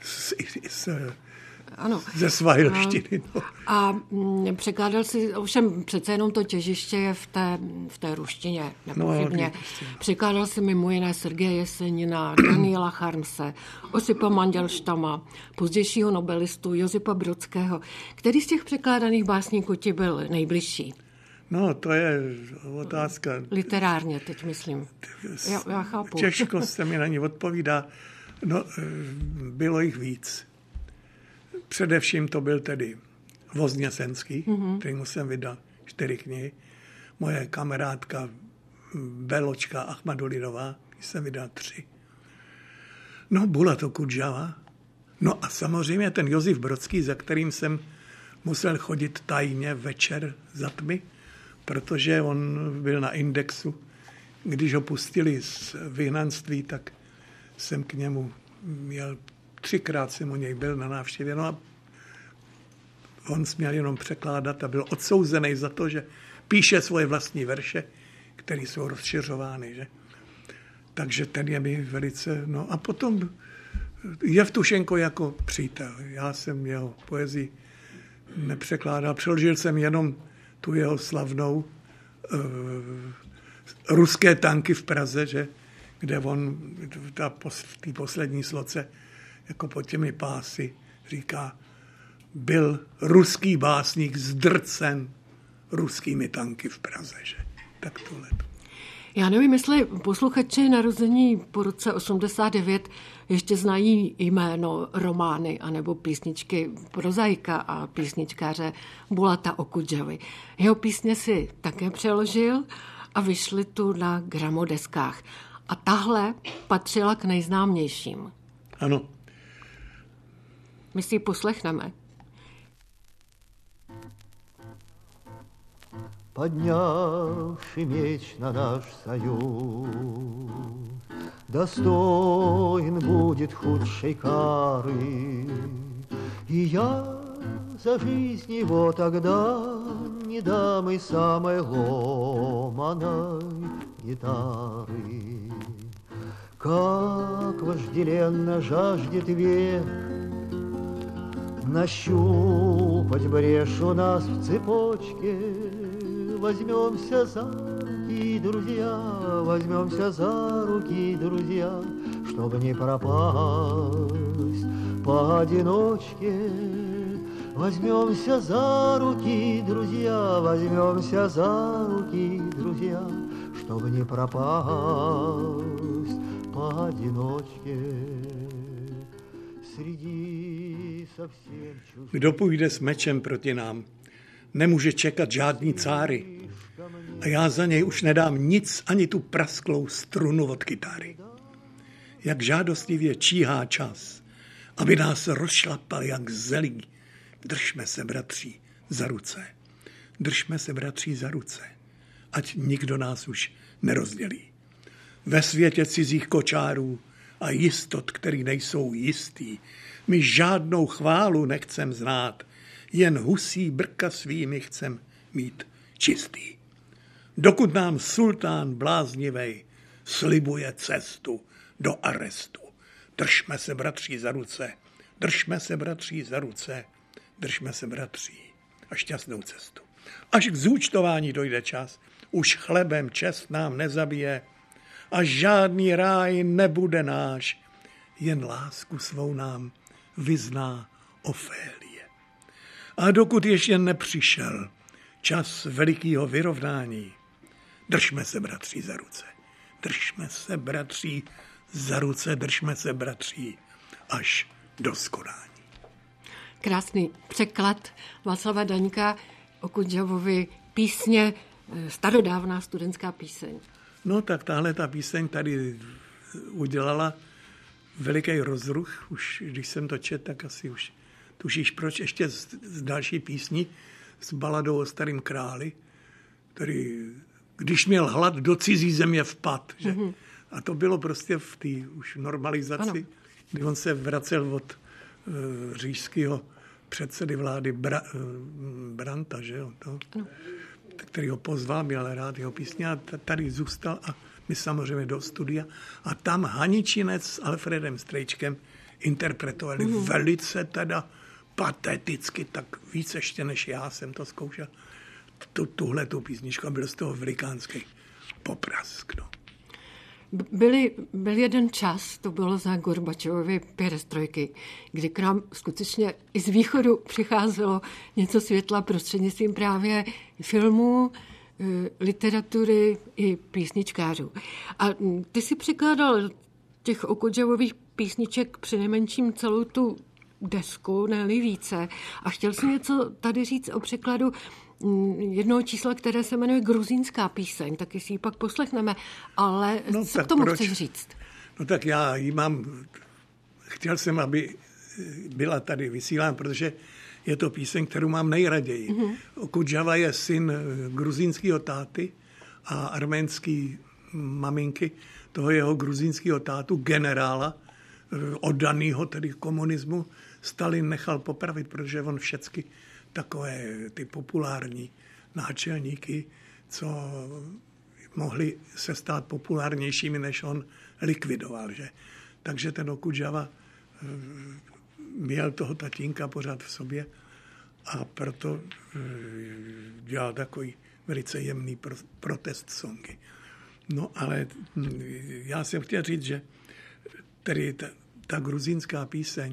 ano. Ze svahilštiny. No. A překládal si, ovšem přece jenom to těžiště je v té ruštině, nepochybně. No, překládal si mimo jiné Sergeje Jesenina, Daniela Charmse, Osipa Mandelštama, pozdějšího nobelistu Josipa Brodského. Který z těch překládaných básníků ti byl nejbližší? No, to je otázka. Literárně teď myslím. Já chápu. Těžko se mi na ní odpovídá. No, bylo jich víc. Především to byl tedy Vozněsenský, kterýmu jsem vydal 4 knihy. Moje kamarádka Beločka Achmadulidová, jsem vydal 3. No, Bulat Okudžava. No a samozřejmě ten Josif Brodský, za kterým jsem musel chodit tajně večer za tmy, protože on byl na Indexu. Když ho pustili z vyhnanství, tak jsem k němu měl 3krát jsem u něj byl na návštěvě, no a on směl jenom překládat a byl odsouzený za to, že píše svoje vlastní verše, které jsou rozšiřovány, že? Takže ten je mi velice, no a potom Jevtušenko jako přítel. Já jsem jeho poezii nepřekládal, přeložil jsem jenom tu jeho slavnou Ruské tanky v Praze, že? Kde on v té poslední sloce jako pod těmi pásy říká, byl ruský básník zdrcen ruskými tanky v Praze. Že? Tak tohle. Já nevím, jestli posluchači narození po roce 89 ještě znají jméno Romány anebo písničky prozaika a písničkáře Bulata Okudžavy. Jeho písně si také přeložil a vyšly tu na gramodeskách. A tahle patřila k nejznámějším. Ano. My si ji poslechneme. Поднявший меч на наш союз, достоин будет худшей кары. И я за жизнь его тогда не дам и самой ломаной гитары. Как вожделенно жаждет век нащупать брешь у нас в цепочке, возьмемся за руки, друзья, возьмемся за руки, друзья, чтобы не пропасть поодиночке. Возьмемся за руки, друзья, возьмемся за руки, друзья, чтобы не пропасть поодиночке. Sреди совсем чужих. Kdo půjde s mečem proti nám, nemůže čekat žádný cáry. A já za něj už nedám nic, ani tu prasklou strunu od kytary. Jak žádostivě číhá čas, aby nás rozšlapal jak zelí. Držme se, bratří, za ruce. Držme se, bratří, za ruce. Ať nikdo nás už nerozdělí. Ve světě cizích kočárů a jistot, který nejsou jistý, my žádnou chválu nechcem znát, jen husí brka svými chcem mít čistý. Dokud nám sultán bláznivej slibuje cestu do arestu. Držme se, bratří, za ruce, držme se, bratří, za ruce, držme se, bratří, a šťastnou cestu. Až k zúčtování dojde čas, už chlebem čest nám nezabije a žádný ráj nebude náš, jen lásku svou nám vyzná Ofélie. A dokud ještě nepřišel čas velikého vyrovnání, držme se, bratří, za ruce. Držme se, bratří, za ruce, držme se, bratří, až do skonání. Krásný překlad Václava Daňka o Kudžavovi písně, starodávná studentská píseň. No tak tahle ta píseň tady udělala veliký rozruch. Už když jsem to četl, tak asi už tušíš proč. Ještě z další písní s baladou o starým králi, který, když měl hlad, do cizí země vpad. Že? Mm-hmm. A to bylo prostě v té už normalizaci, ano. Kdy on se vracel od říšského předsedy vlády Brandta, že jo? Který ho pozval, měl rád jeho písně a tady zůstal a my samozřejmě do studia. A tam Haničinec s Alfredem Strejčkem interpretovali velice teda pateticky, tak víc ještě než já jsem to zkoušel. Tuhletu písničku a byl z toho velikánský poprask. No. Byl jeden čas, to bylo za Gorbačovovy perestrojky, kdy k nám skutečně i z východu přicházelo něco světla prostřednictvím právě filmů, literatury i písničkářů. A ty si překládal těch Okudžavových písniček přinejmenším celou tu desku, ne-li více. A chtěl jsem něco tady říct o překladu jednoho čísla, které se jmenuje Gruzínská píseň, taky si ji pak poslechneme, ale co k tomu chceš říct? No tak já ji mám, chtěl jsem, aby byla tady vysílán, protože je to píseň, kterou mám nejraději. Mm-hmm. Okudžava je syn gruzínského táty a arménský maminky, toho jeho gruzínského tátu, generála, oddanýho tedy komunismu, Stalin nechal popravit, protože on všecky takové ty populární náčelníky, co mohli se stát populárnějšími, než on likvidoval. Že? Takže ten Okudžava měl toho tatínka pořád v sobě a proto dělal takový velice jemný protest songy. No ale já jsem chtěl říct, že tedy ta gruzínská píseň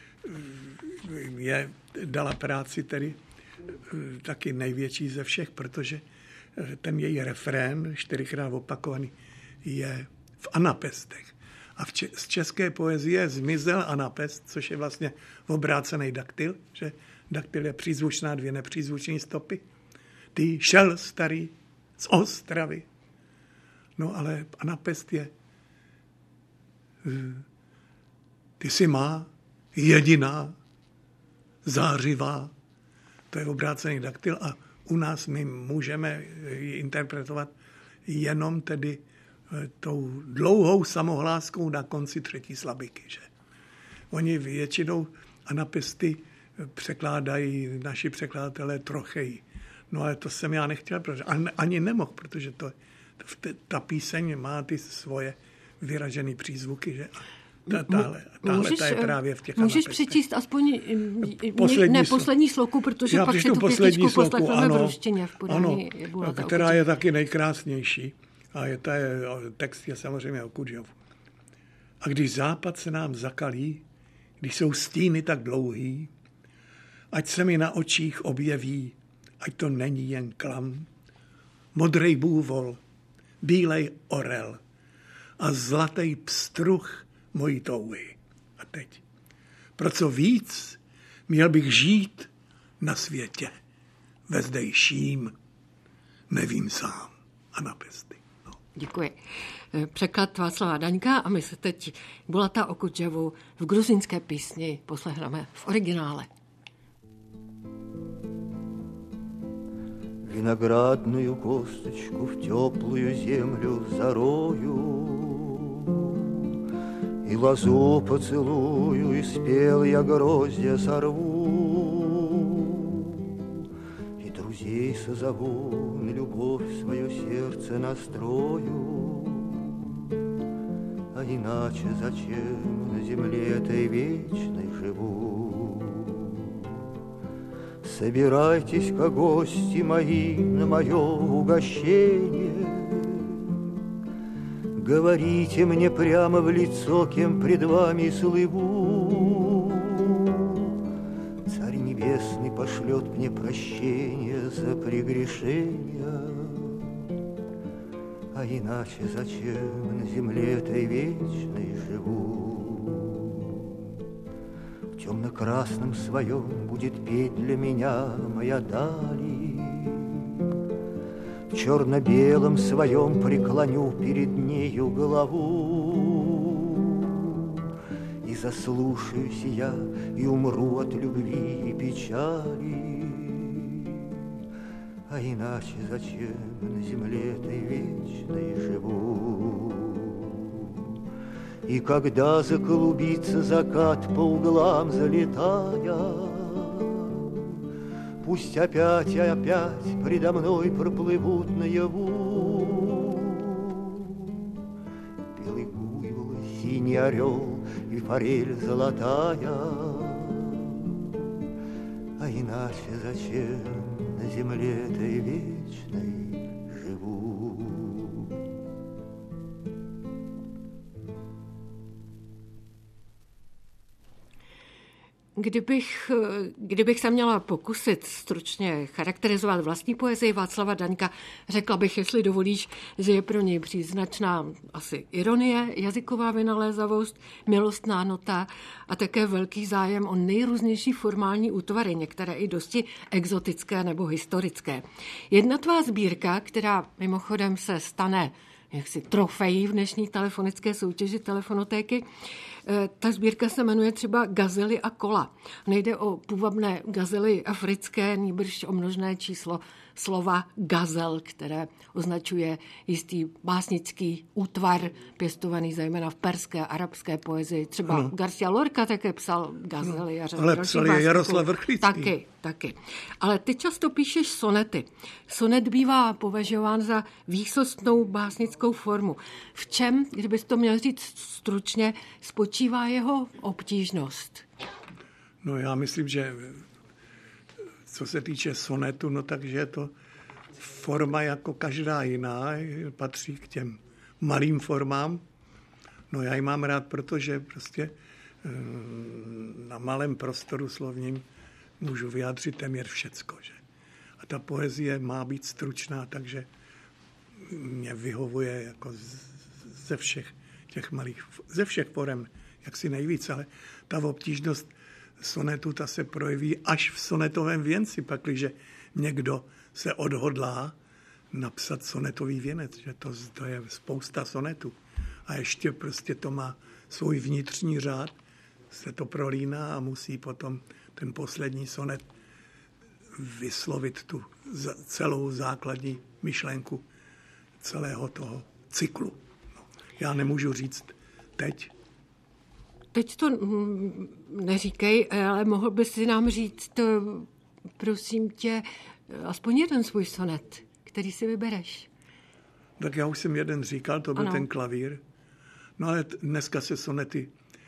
dala práci tedy taky největší ze všech, protože ten její refrén, 4krát opakovaný, je v anapestech. A z české poezie zmizel anapest, což je vlastně obrácený daktyl, že daktyl je přízvučná, 2 nepřízvučné stopy. Ty šel starý z Ostravy. No ale anapest je ty jsi má, jediná, zářivá. To je obrácený daktyl a u nás my můžeme ji interpretovat jenom tedy tou dlouhou samohláskou na konci 3. slabiky. Že? Oni většinou anapesty překládají naši překladatelé trocheji. No ale to jsem já nechtěl, protože ani nemohl, protože ta píseň má ty svoje vyražené přízvuky. Že? Tahle je právě v těch Můžeš anapestech. přečíst aspoň poslední sloku, protože já pak si tu pětičku poslechneme v ruštině v podání Bulata která Okudžava. je taky nejkrásnější. A text je samozřejmě Okudžov. A když západ se nám zakalí, když jsou stíny tak dlouhý, ať se mi na očích objeví, ať to není jen klam, modrej bůvol, bílej orel a zlatý pstruh mojí touhy. A teď, pro co víc měl bych žít na světě vezdejším, nevím sám. Anapesty. No. Děkuji. Překlad Václava Daňka a my se teď Bulata Okudžavu v gruzínské písni poslechneme v originále. Виноградную косточку в теплую землю зарою, и лозу поцелую, и спел я гроздья сорву, и друзей созову, на любовь свое сердце настрою. А иначе зачем на земле этой вечной живу? Собирайтесь-ка, гости мои, на мое угощение. Говорите мне прямо в лицо, кем пред вами слыву. Царь Небесный пошлет мне прощение за прегрешения. А иначе зачем на земле этой вечной живу? В темно-красном своем будет петь для меня моя дали. В черно-белом своем преклоню перед нею голову. И заслушаюсь я, и умру от любви и печали. А иначе зачем на земле этой вечной живу? И когда заклубится закат по углам залетая, пусть опять и опять предо мной проплывут наяву белый буйвол, синий орел и форель золотая. А иначе зачем на земле этой вечной живу? Kdybych se měla pokusit stručně charakterizovat vlastní poezii Václava Daňka, řekla bych, jestli dovolíš, že je pro něj příznačná asi ironie, jazyková vynalézavost, milostná nota a také velký zájem o nejrůznější formální útvary, některé i dosti exotické nebo historické. Jedna tvá sbírka, která mimochodem se stane jaksi trofejí v dnešní telefonické soutěži Telefonotéky. Ta sbírka se jmenuje třeba Gazely a kola. Nejde o půvabné gazely africké, nýbrž o množné číslo slova gazel, které označuje jistý básnický útvar, pěstovaný zejména v perské a arabské poezii. Třeba Garcia Lorca také psal gazely. Ale psal je Jaroslav Vrchlický. Taky. Ale ty často píšeš sonety. Sonet bývá považován za výsostnou básnickou formu. V čem, kdybys to měl říct stručně, spočívá jeho obtížnost? No já myslím, že co se týče sonetu, no takže je to forma jako každá jiná, patří k těm malým formám. No já ji mám rád, protože prostě na malém prostoru slovním můžu vyjádřit téměř všecko. Že? A ta poezie má být stručná, takže mě vyhovuje jako ze všech těch malých, ze všech forem, jak si nejvíc, ale ta obtížnost sonetu, ta se projeví až v sonetovém věnci, pakliže někdo se odhodlá napsat sonetový věnec, že to je spousta sonetů. A ještě prostě to má svůj vnitřní řád, se to prolíná a musí potom ten poslední sonet vyslovit tu celou základní myšlenku celého toho cyklu. No, já nemůžu říct teď. Teď to neříkej, ale mohl bys si nám říct, prosím tě, aspoň jeden svůj sonet, který si vybereš. Tak já už jsem jeden říkal, to byl ten Klavír. No ale dneska se sonety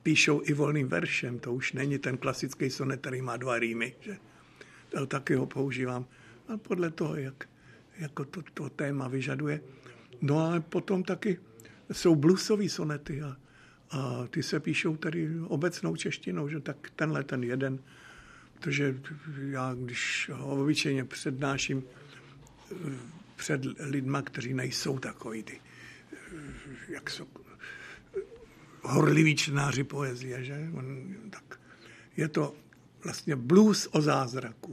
píšou i volným veršem. To už není ten klasický sonet, který má 2 rýmy. Že? To taky ho používám. A podle toho, jak jako to téma vyžaduje. No ale potom taky jsou bluesový sonety a ty se píšou tady obecnou češtinou, že tak ten jeden, protože já, když ho obyčejně přednáším před lidma, kteří nejsou takový ty, jak jsou horliví čtenáři poezie, že? Tak je to vlastně blues o zázraku.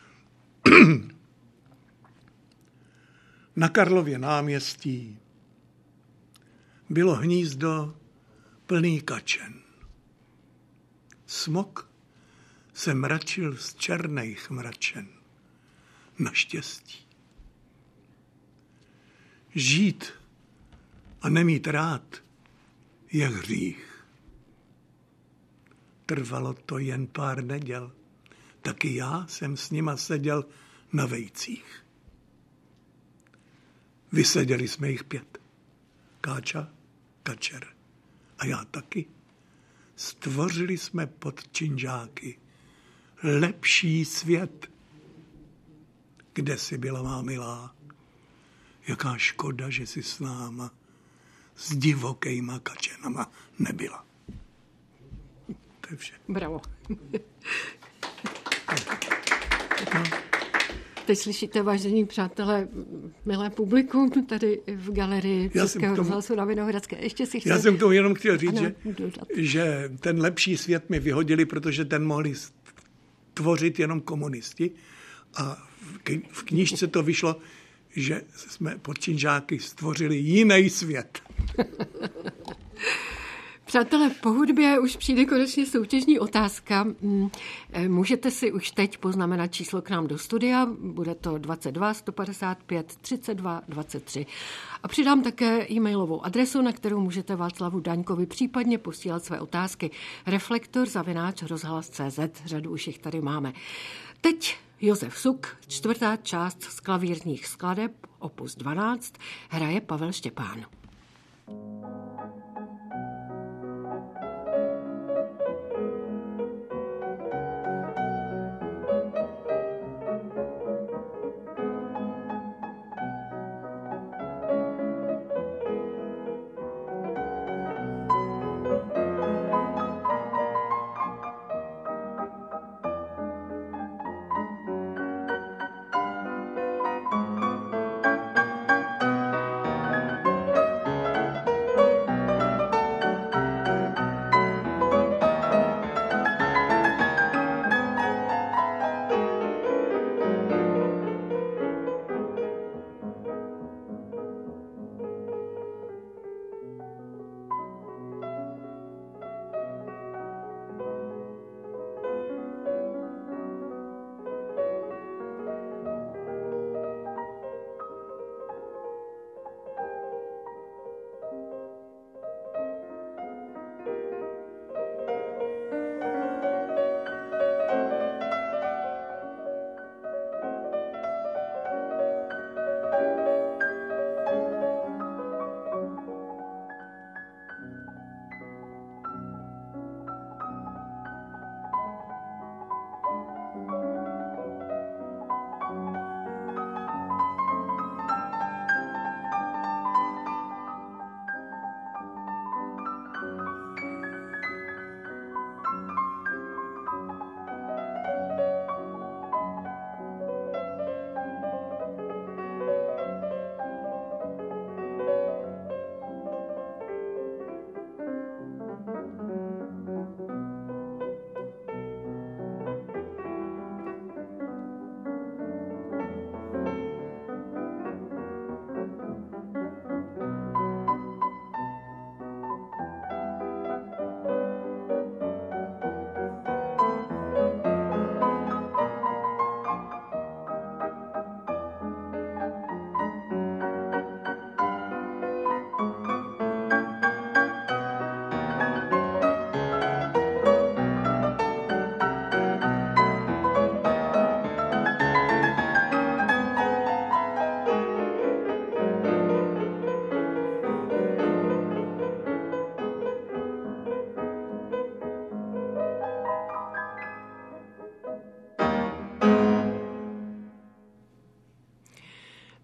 Na Karlově náměstí bylo hnízdo plný kačen. Smok se mračil z černých mračen. Naštěstí. Žít a nemít rád je hřích. Trvalo to jen pár neděl. Taky já jsem s nima seděl na vejcích. Vyseděli jsme jich 5. Káča, Kačer a já taky. Stvořili jsme pod činžáky lepší svět. Kde jsi byla, má milá? Jaká škoda, že jsi s náma s divokejma kačenama nebyla. To je vše. Bravo. No. Teď slyšíte, vážení přátelé, milé publikum, tady v galerii Českého rozhlasu na Vinohradské. Já jsem tomu jenom chtěl říct, že ten lepší svět mi vyhodili, protože ten mohli tvořit jenom komunisti. A v knížce to vyšlo, že jsme pod činžáky stvořili jiný svět. Přátelé, po hudbě už přijde konečně soutěžní otázka. Můžete si už teď poznamenat číslo k nám do studia. Bude to 22 155 32 23. A přidám také e-mailovou adresu, na kterou můžete Václavu Daňkovi případně posílat své otázky. reflektor@rozhlas.cz. Řadu už jich tady máme. Teď Josef Suk, 4. část z klavírních skladeb, opus 12, hraje Pavel Štěpán.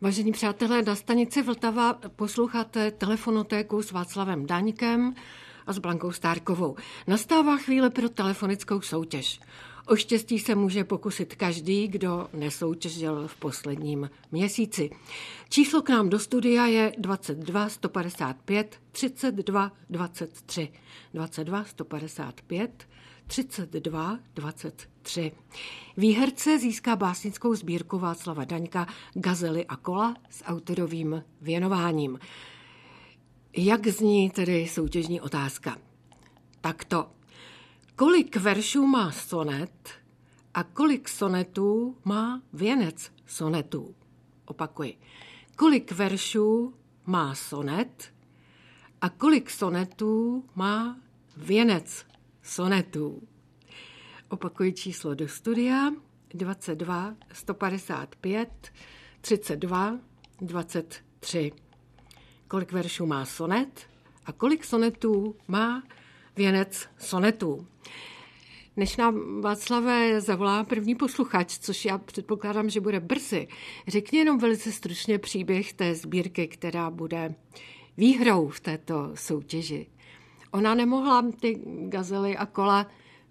Vážení přátelé, na stanici Vltava posloucháte Telefonotéku s Václavem Daňkem a s Blankou Stárkovou. Nastává chvíle pro telefonickou soutěž. O štěstí se může pokusit každý, kdo nesoutěžil v posledním měsíci. Číslo k nám do studia je 22 155 32 23. 22 155 32 23. Výherce získá básnickou sbírku Václava Daňka Gazely a kola s autorovým věnováním. Jak zní tedy soutěžní otázka? Takto. Kolik veršů má sonet a kolik sonetů má věnec sonetů? Opakuji. Kolik veršů má sonet a kolik sonetů má věnec sonetů? Opakuji číslo do studia 22 155 32 23. Kolik veršů má sonet a kolik sonetů má věnec sonetů? Než nám, Václave, zavolá první posluchač, což já předpokládám, že bude brzy, řekni jenom velice stručně příběh té sbírky, která bude výhrou v této soutěži. Ona nemohla ty Gazely a kola...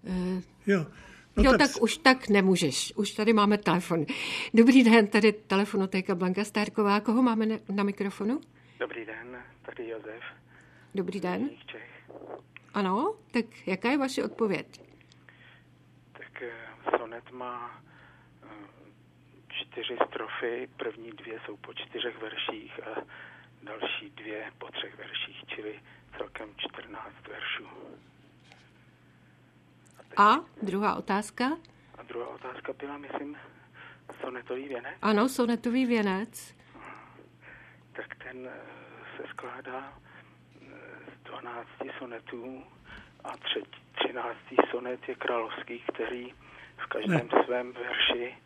tak už tak nemůžeš. Už tady máme telefon. Dobrý den, tady telefonotéka Blanka Stárková. Koho máme na mikrofonu? Dobrý den, tady Josef. Dobrý den. Čech. Ano, tak jaká je vaše odpověď? Tak sonet má 4 strofy, první 2 jsou po 4 verších a další 2 po 3 verších, čili celkem 14 veršů. A druhá otázka? A druhá otázka byla, myslím, sonetový věnec? Ano, sonetový věnec. Tak ten se skládá z 12 sonetů a 13. sonet je královský, který v každém svém verši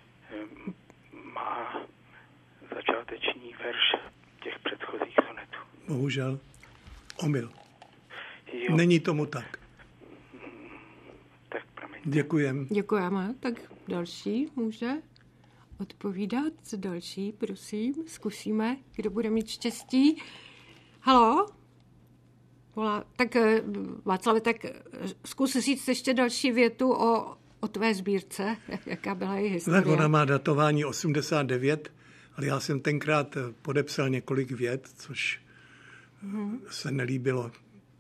má začáteční verš těch předchozích sonetů. Bohužel omyl. Jo. Není tomu tak. Tak promiň. Děkujeme. Tak další může odpovídat. Další, prosím, zkusíme, kdo bude mít štěstí. Haló? Volá. Tak Václave, tak zkus říct ještě další větu o tvé sbírce, jaká byla její historie. Tak ona má datování 89, ale já jsem tenkrát podepsal několik vět, což se nelíbilo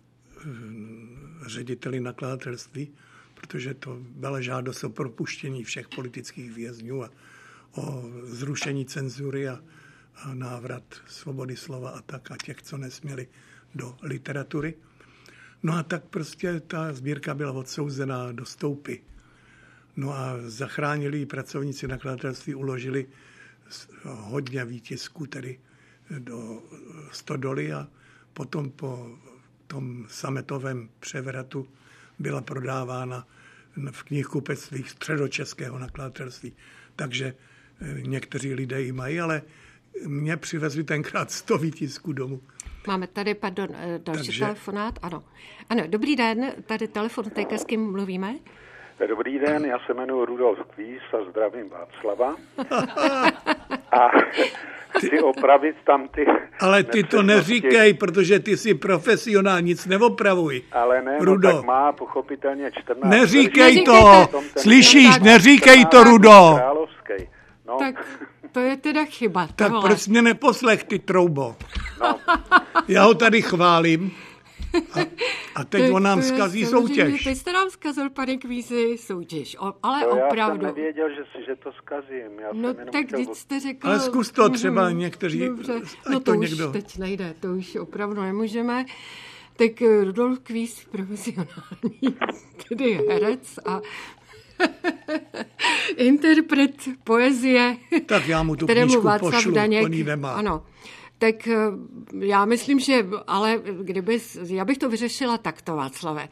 řediteli nakladatelství, protože to byla žádost o propuštění všech politických vězňů a o zrušení cenzury a návrat svobody slova a tak a těch, co nesměli do literatury. No a tak prostě ta sbírka byla odsouzená do stoupy. No a zachránili ji pracovníci nakladatelství, uložili hodně výtisků tedy do stodoly a potom po tom sametovém převratu byla prodávána v knihkupectví středočeského nakladatelství. Takže někteří lidé ji mají, ale mě přivezli tenkrát 100 výtisků domů. Máme tady, další telefonát. Ano, dobrý den, tady telefonotéka, s kým mluvíme? Dobrý den, já se jmenuji Rudolf Kvíz a zdravím Václava. A chci opravit tam ty... Ale ty to neříkej, protože ty jsi profesionál, nic neopravuj. Ale ne, Rudo. No tak má pochopitelně 14... Neříkej to, slyšíš, neříkej to, Rudo. Královský. No. Tak to je teda chyba. Tak tohle. proč mě neposlech, ty troubo? No. Já ho tady chválím a teď on nám zkazí soutěž. Teď jste nám zkazil, pane Kvízi, soutěž, ale To opravdu. já jsem nevěděl, že to zkazím. Já No jsem tak teď jste řekl... Ale zkus to třeba někteří... Dobře, ať no to už někdo... teď nejde, to už opravdu nemůžeme. Tak Rudolf Kvíz, profesionální, tedy herec a interpret poezie, Tak já mu tu kterému knížku Václav pošlu, Daněk, on ji nemá. ano. Tak já myslím, že, ale já bych to vyřešila takto, Václave.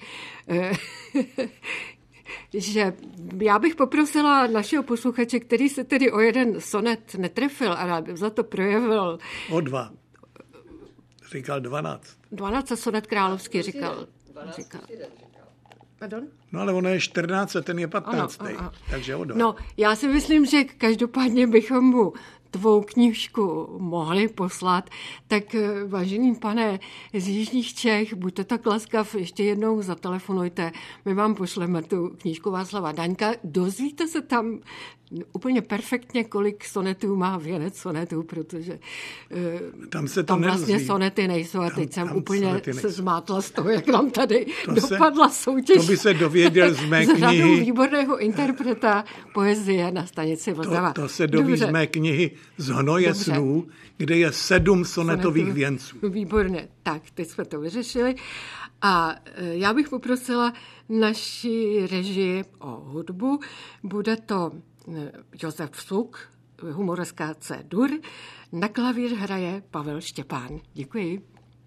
Že já bych poprosila našeho posluchače, který se tedy o jeden sonet netrefil, ale za to projevil. O 2. Říkal 12. 12 sonet královský říkal. Pardon? No ale ono je 14, ten je 15. Ano. Takže o 2. No, já si myslím, že každopádně bychom mu tvou knížku mohli poslat, tak vážený pane z Jižních Čech, buďte tak laskav, ještě jednou zatelefonujte, my vám pošleme tu knížku Václava Daňka, dozvíte se tam úplně perfektně, kolik sonetů má Věnec sonetů, protože tam vlastně sonety nejsou a teď jsem úplně se zmátla z toho, jak nám tady dopadla soutěž. To by se dověděl z mé knihy. S řadou výborného interpreta poezie na stanici Vltava. To se doví z mé knihy Z hnoje snů, kde je 7 sonetových věnců. Výborně. Tak, teď jsme to vyřešili. A já bych poprosila naši režii o hudbu. Bude to Josef Suk, humoreská C-dur. Na klavír hraje Pavel Štěpán. Děkuji.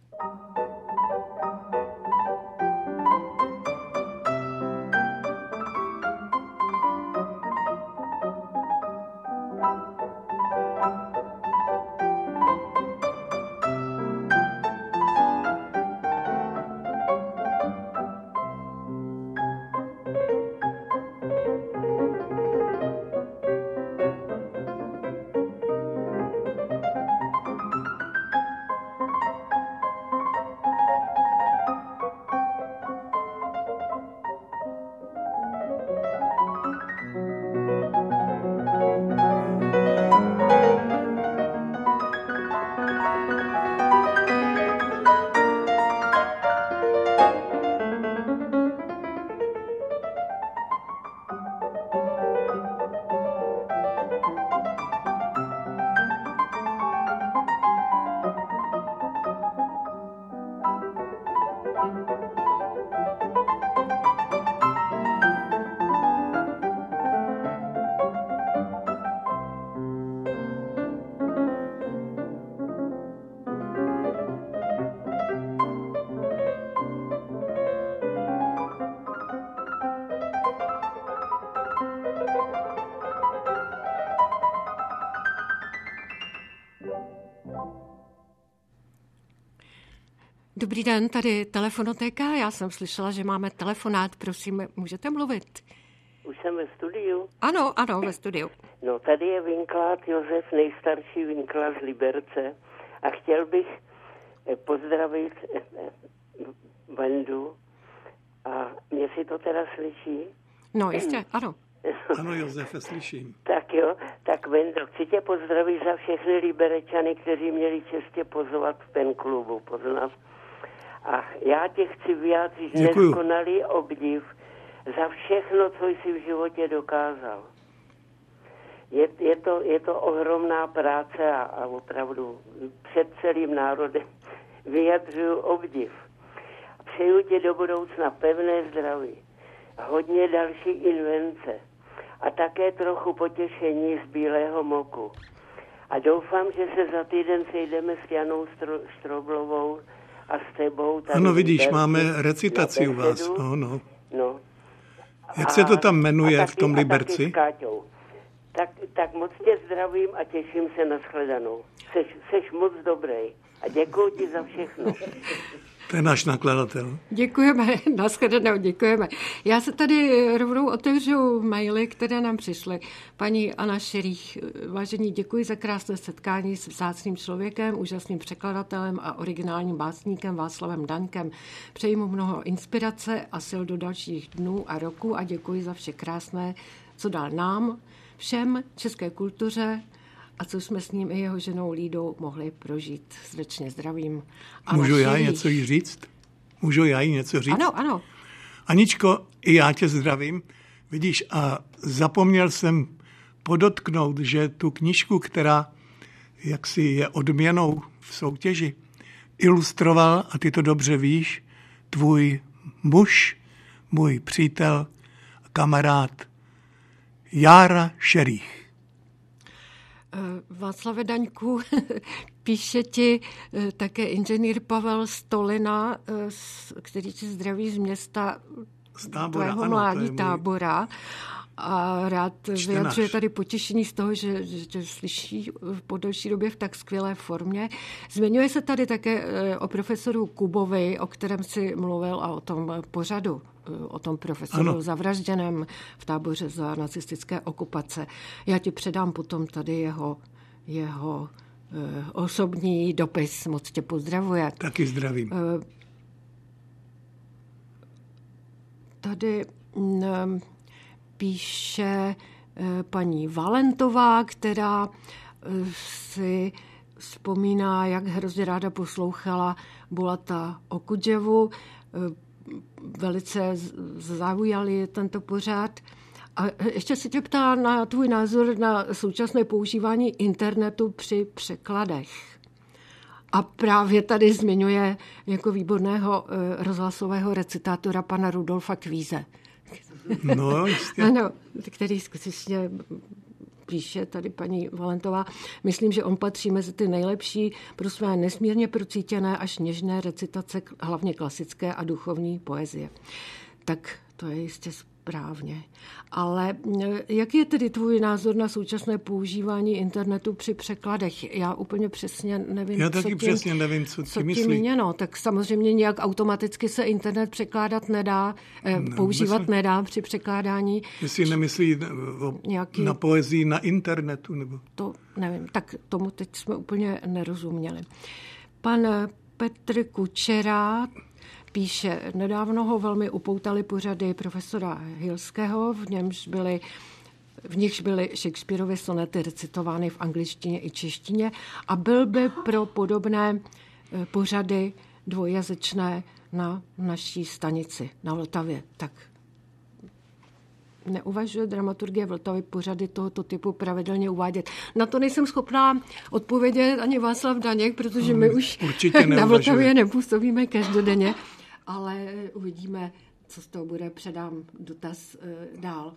Dobrý den, tady Telefonotéka. Já jsem slyšela, že máme telefonát. Prosím, můžete mluvit? Už jsem ve studiu? Ano, ve studiu. No, tady je vinklát Josef, nejstarší vinklát z Liberce. A chtěl bych pozdravit Vendu. A mě si to teda slyší? No, jistě, ano. Ano, Josefe, slyším. Tak jo, tak Vendo, chci tě pozdravit za všechny Liberečany, kteří měli čestě pozvat v pen klubu, poznat. A já tě chci vyjádřit neskonalý obdiv za všechno, co jsi v životě dokázal. Je to ohromná práce a opravdu před celým národem vyjadřuju obdiv. Přeju tě do budoucna pevné zdraví, hodně další invence a také trochu potěšení z bílého moku. A doufám, že se za týden sejdeme s Janou Štroblovou a s tebou. Tady ano, vidíš, máme recitaci u vás. No. Jak se to tam jmenuje v tom Liberci? Tak moc tě zdravím a těším se na shledanou. Seš moc dobrý a děkuji ti za všechno. To je náš nakladatel. Děkujeme, nashledanou, děkujeme. Já se tady rovnou otevřu maily, které nám přišly. Paní Anna Šerých, vážení, děkuji za krásné setkání s vzácným člověkem, úžasným překladatelem a originálním básníkem Václavem Daňkem. Přeji mu mnoho inspirace a sil do dalších dnů a roků a děkuji za vše krásné, co dal nám, všem, české kultuře, a co jsme s ním i jeho ženou Lídou mohli prožít. Srdečně zdravím. Můžu já něco říct? Ano. Aničko, i já tě zdravím. Vidíš, a zapomněl jsem podotknout, že tu knížku, která jaksi je odměnou v soutěži, ilustroval, a ty to dobře víš, tvůj muž, můj přítel, kamarád Jára Šerých. Václave Daňku, píše ti také inženýr Pavel Stolina, který ti zdraví z města tvého mládí, Tábora. A rád vyjadřuje tady potěšení z toho, že slyší po delší době v tak skvělé formě. Zmiňuje se tady také o profesoru Kubovi, o kterém si mluvil, a o tom pořadu, o tom profesoru zavražděném v Táboře za nacistické okupace. Já ti předám potom tady jeho jeho osobní dopis. Moc tě pozdravuje. Taky zdravím. Tady píše paní Valentová, která si vzpomíná, jak hrozně ráda poslouchala Bulata Okudževu. Velice zaujali tento pořad. A ještě se tě ptá na tvůj názor na současné používání internetu při překladech. A právě tady zmiňuje jako výborného rozhlasového recitátora pana Rudolfa Kvíze. No, jistě. Ano, který skutečně píše tady paní Valentová. Myslím, že on patří mezi ty nejlepší pro své nesmírně procítěné až něžné recitace, hlavně klasické a duchovní poezie. Tak to je jistě správně. Ale jaký je tedy tvůj názor na současné používání internetu při překladech? Já úplně přesně nevím, Já taky přesně nevím, co tím myslí. Tak samozřejmě nějak automaticky se internet překládat nedá, používat nedá při překládání. Jestli nemyslí na poezii na internetu? Nebo? To nevím, tak tomu teď jsme úplně nerozuměli. Pan Petr Kučera píše, nedávno ho velmi upoutali pořady profesora Hilského, v nichž byly Shakespearovy sonety recitovány v angličtině i češtině a byl by pro podobné pořady dvojjazyčné na naší stanici na Vltavě. Tak neuvažuje dramaturgie Vltavy pořady tohoto typu pravidelně uvádět. Na to nejsem schopná odpovědět ani Václav Daněk, protože my už na Vltavě nepůsobíme každodenně, ale uvidíme, co z toho bude, předám dotaz dál.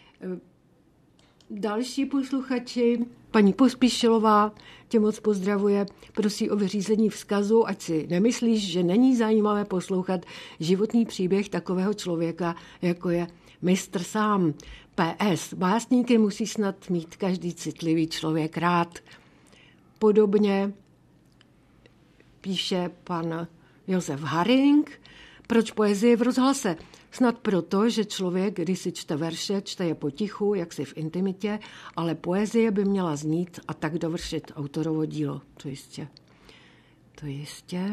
Další posluchači, paní Pospíšilová, tě moc pozdravuje, prosí o vyřízení vzkazu, ať si nemyslíš, že není zajímavé poslouchat životní příběh takového člověka, jako je mistr sám. PS. Básníky musí snad mít každý citlivý člověk rád. Podobně píše pan Josef Haring. Proč poezie v rozhlase? Snad proto, že člověk, když si čte verše, čte je potichu, jaksi v intimitě, ale poezie by měla znít a tak dovršit autorovo dílo. To jistě.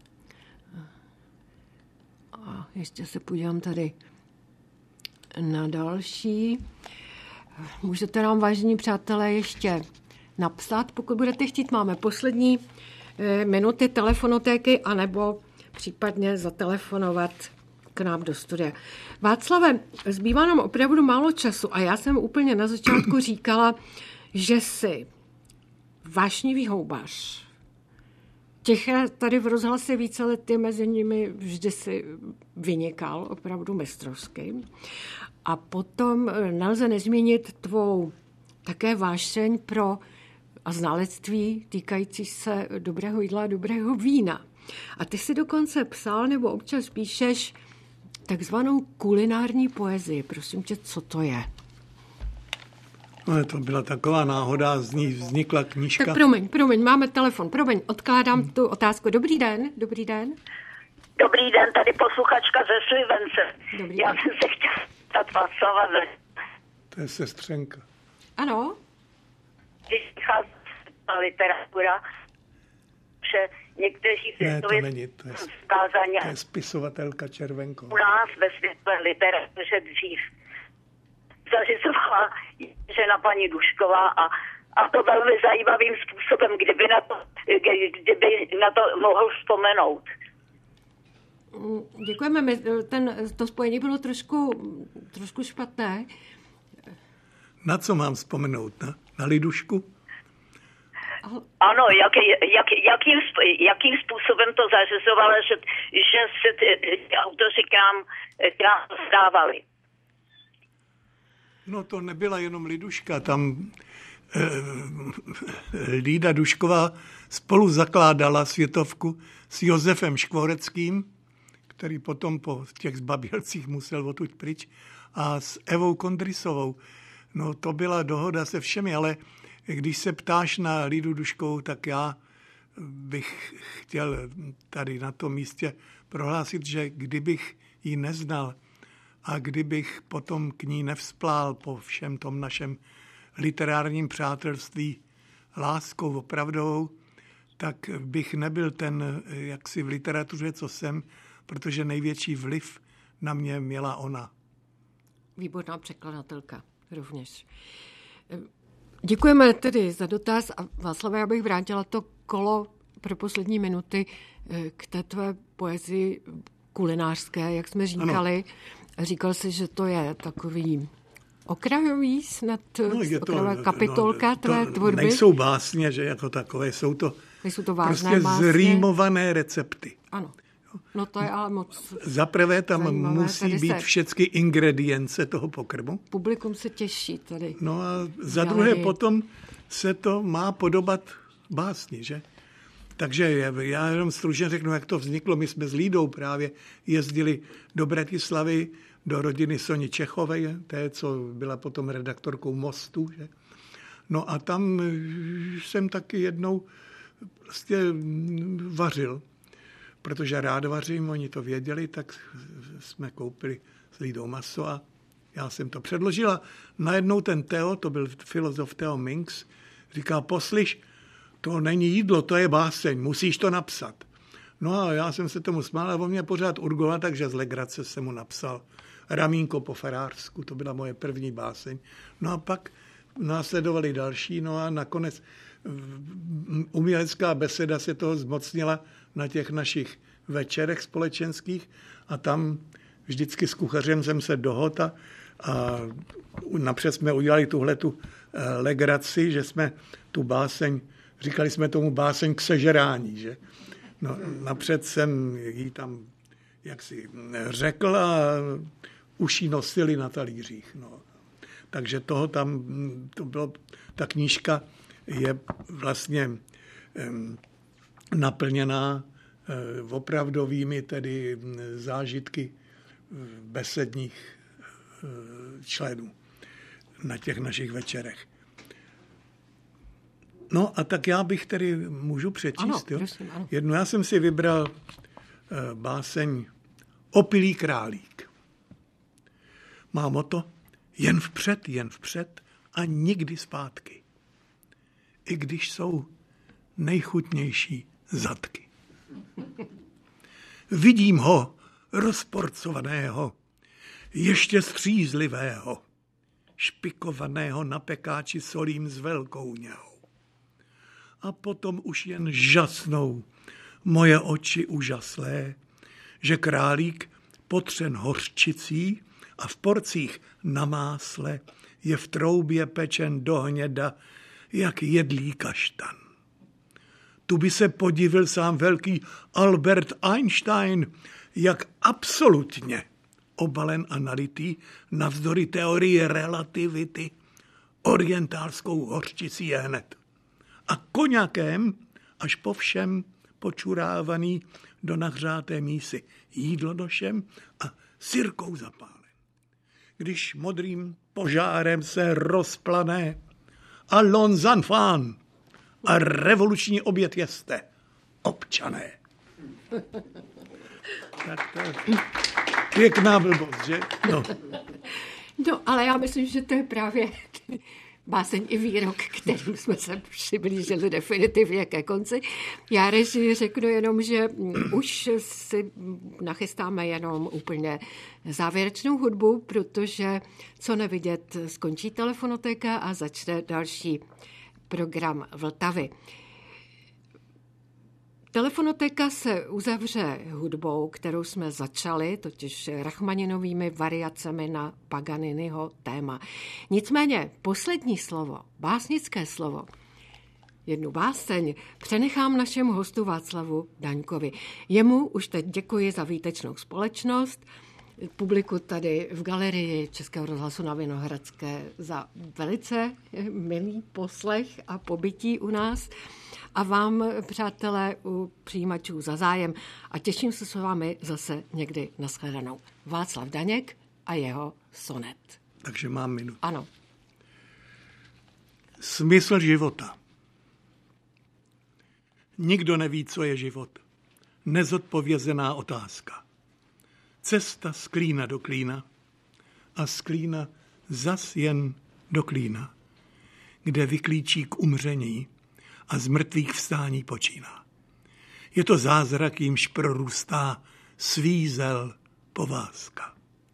A ještě se podívám tady na další. Můžete nám, vážení přátelé, ještě napsat, pokud budete chtít. Máme poslední minuty telefonotéky, anebo případně zatelefonovat k nám do studia. Václave, zbývá nám opravdu málo času a já jsem úplně na začátku říkala, že jsi vášnivý houbař. Těch tady v rozhlase více lety mezi nimi vždy si vynikal, opravdu mistrovsky. A potom nelze nezmínit tvou také vášeň pro a znalectví týkající se dobrého jídla a dobrého vína. A ty si dokonce psal, nebo občas píšeš, takzvanou kulinární poezii. Prosím tě, co to je? No, to byla taková náhoda, z ní vznikla knížka. Tak promiň, máme telefon. Odkládám tu otázku. Dobrý den. Dobrý den, tady posluchačka ze Slivence. Já jsem se chtěla ptat Václava. To je sestřenka. Ano. Když vychází literatura, že někteří světově to je spisovatelka Červenková. U nás ve světové literatuře dřív zařizovala žena paní Dušková a to velmi zajímavým způsobem, kdyby na to mohl vzpomenout. Děkujeme. To spojení bylo trošku špatné. Na co mám vzpomenout? Na Lidušku? Ano, jakým způsobem to zařizovala, že se ty autoři k nám dostávali. No to nebyla jenom Liduška, tam Lída Dušková spolu zakládala světovku s Josefem Škvoreckým, který potom po těch zbabělcích musel odtud pryč, a s Evou Kondrysovou. No to byla dohoda se všemi, ale když se ptáš na Lídu Duškovou, tak já bych chtěl tady na tom místě prohlásit, že kdybych ji neznal a kdybych potom k ní nevzplál po všem tom našem literárním přátelství láskou opravdovou, tak bych nebyl ten, jaksi v literatuře, co jsem, protože největší vliv na mě měla ona. Výborná překladatelka rovněž. Děkujeme tedy za dotaz a Václave, já bych vrátila to kolo pro poslední minuty k té tvé poezii kulinářské, jak jsme říkali. Ano. Říkal jsi, že to je takový okrajový snad okrajová kapitolka tvé tvorby. Nejsou básně, že jako takové, jsou to prostě zrýmované recepty. Ano. No to je ale moc zaprvé tam zajímavé. Musí být všechny ingredience toho pokrmu. Publikum se těší tady. No a za druhé potom se to má podobat básni, že? Takže já jenom stručně řeknu, jak to vzniklo. My jsme s Lídou právě jezdili do Bratislavy, do rodiny Soni Čechové, té, co byla potom redaktorkou Mostu. Že? No a tam jsem taky jednou prostě vařil. Protože rád vařím, oni to věděli, tak jsme koupili s Lídou maso a já jsem to předložila. Najednou ten Theo, to byl filozof Theo Minks, říká, poslyš, to není jídlo, to je báseň, musíš to napsat. No a já jsem se tomu smál a on mě pořád urgoval, takže z legrace jsem mu napsal Ramínko po farářsku, to byla moje první báseň. No a pak následovali další, no a nakonec umělecká beseda se toho zmocnila na těch našich večerech společenských a tam vždycky s kuchařem jsem se dohodl a napřed jsme udělali tuhletu legraci, že jsme tu báseň, říkali jsme tomu báseň k sežrání, že? No, napřed jsem jí tam jaksi řekl a už jí nosili na talířích. No. Takže toho tam, to bylo, ta knížka je vlastně naplněná opravdovými tedy zážitky besedních členů na těch našich večerech. No a tak já bych tedy můžu přečíst. Ano, prosím, ano. Jednu, já jsem si vybral báseň Opilý králík. Má moto jen vpřed a nikdy zpátky. I když jsou nejchutnější zadky. Vidím ho, rozporcovaného, ještě střízlivého, špikovaného na pekáči solím s velkou něhou. A potom už jen žasnou moje oči úžaslé, že králík potřen hořčicí a v porcích na másle je v troubě pečen do hněda, jak jedlý kaštan. Tu by se podivil sám velký Albert Einstein, jak absolutně obalen a nalitý navzdory teorie relativity orientálskou hořčicí je hned. A koňakem až po všem počurávaný do nahřáté mísy jídlonošem a sirkou zapálen. Když modrým požárem se rozplané a lonzanfán a revoluční oběd jeste, občané. Tak to je pěkná blbost, že? No, ale já myslím, že to je právě báseň i výrok, kterým jsme se přiblížili definitivně ke konci. Já režii řeknu jenom, že už si nachystáme jenom úplně závěrečnou hudbu, protože co nevidět, skončí telefonotéka a začne další program Vltavy. Telefonotéka se uzavře hudbou, kterou jsme začali, totiž Rachmaninovými variacemi na Paganiniho téma. Nicméně poslední slovo, básnické slovo, jednu báseň přenechám našemu hostu Václavu Daňkovi. Jemu už teď děkuji za výtečnou společnost, publiku tady v galerii Českého rozhlasu na Vinohradské za velice milý poslech a pobytí u nás a vám, přátelé, u přijímačů za zájem a těším se s vámi zase někdy nashledanou. Václav Daněk a jeho sonet. Takže mám minutu. Ano. Smysl života. Nikdo neví, co je život. Nezodpovězená otázka. Cesta z klína do klína a z klína zas jen do klína, kde vyklíčí k umření a z mrtvých vstání počíná. Je to zázrak, jímž prorůstá svízel povázka.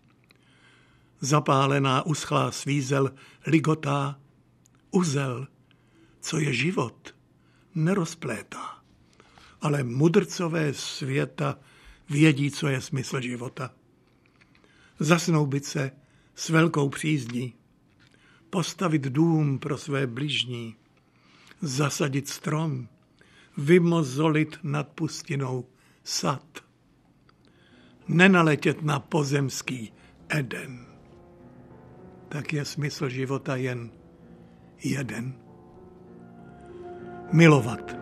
Zapálená uschlá svízel ligotá, uzel, co je život, nerozplétá. Ale mudrcové světa vědí, co je smysl života. Zasnoubit se s velkou přízní, postavit dům pro své bližní, zasadit strom, vymozolit nad pustinou sad, nenaletět na pozemský Eden. Tak je smysl života jen jeden. Milovat.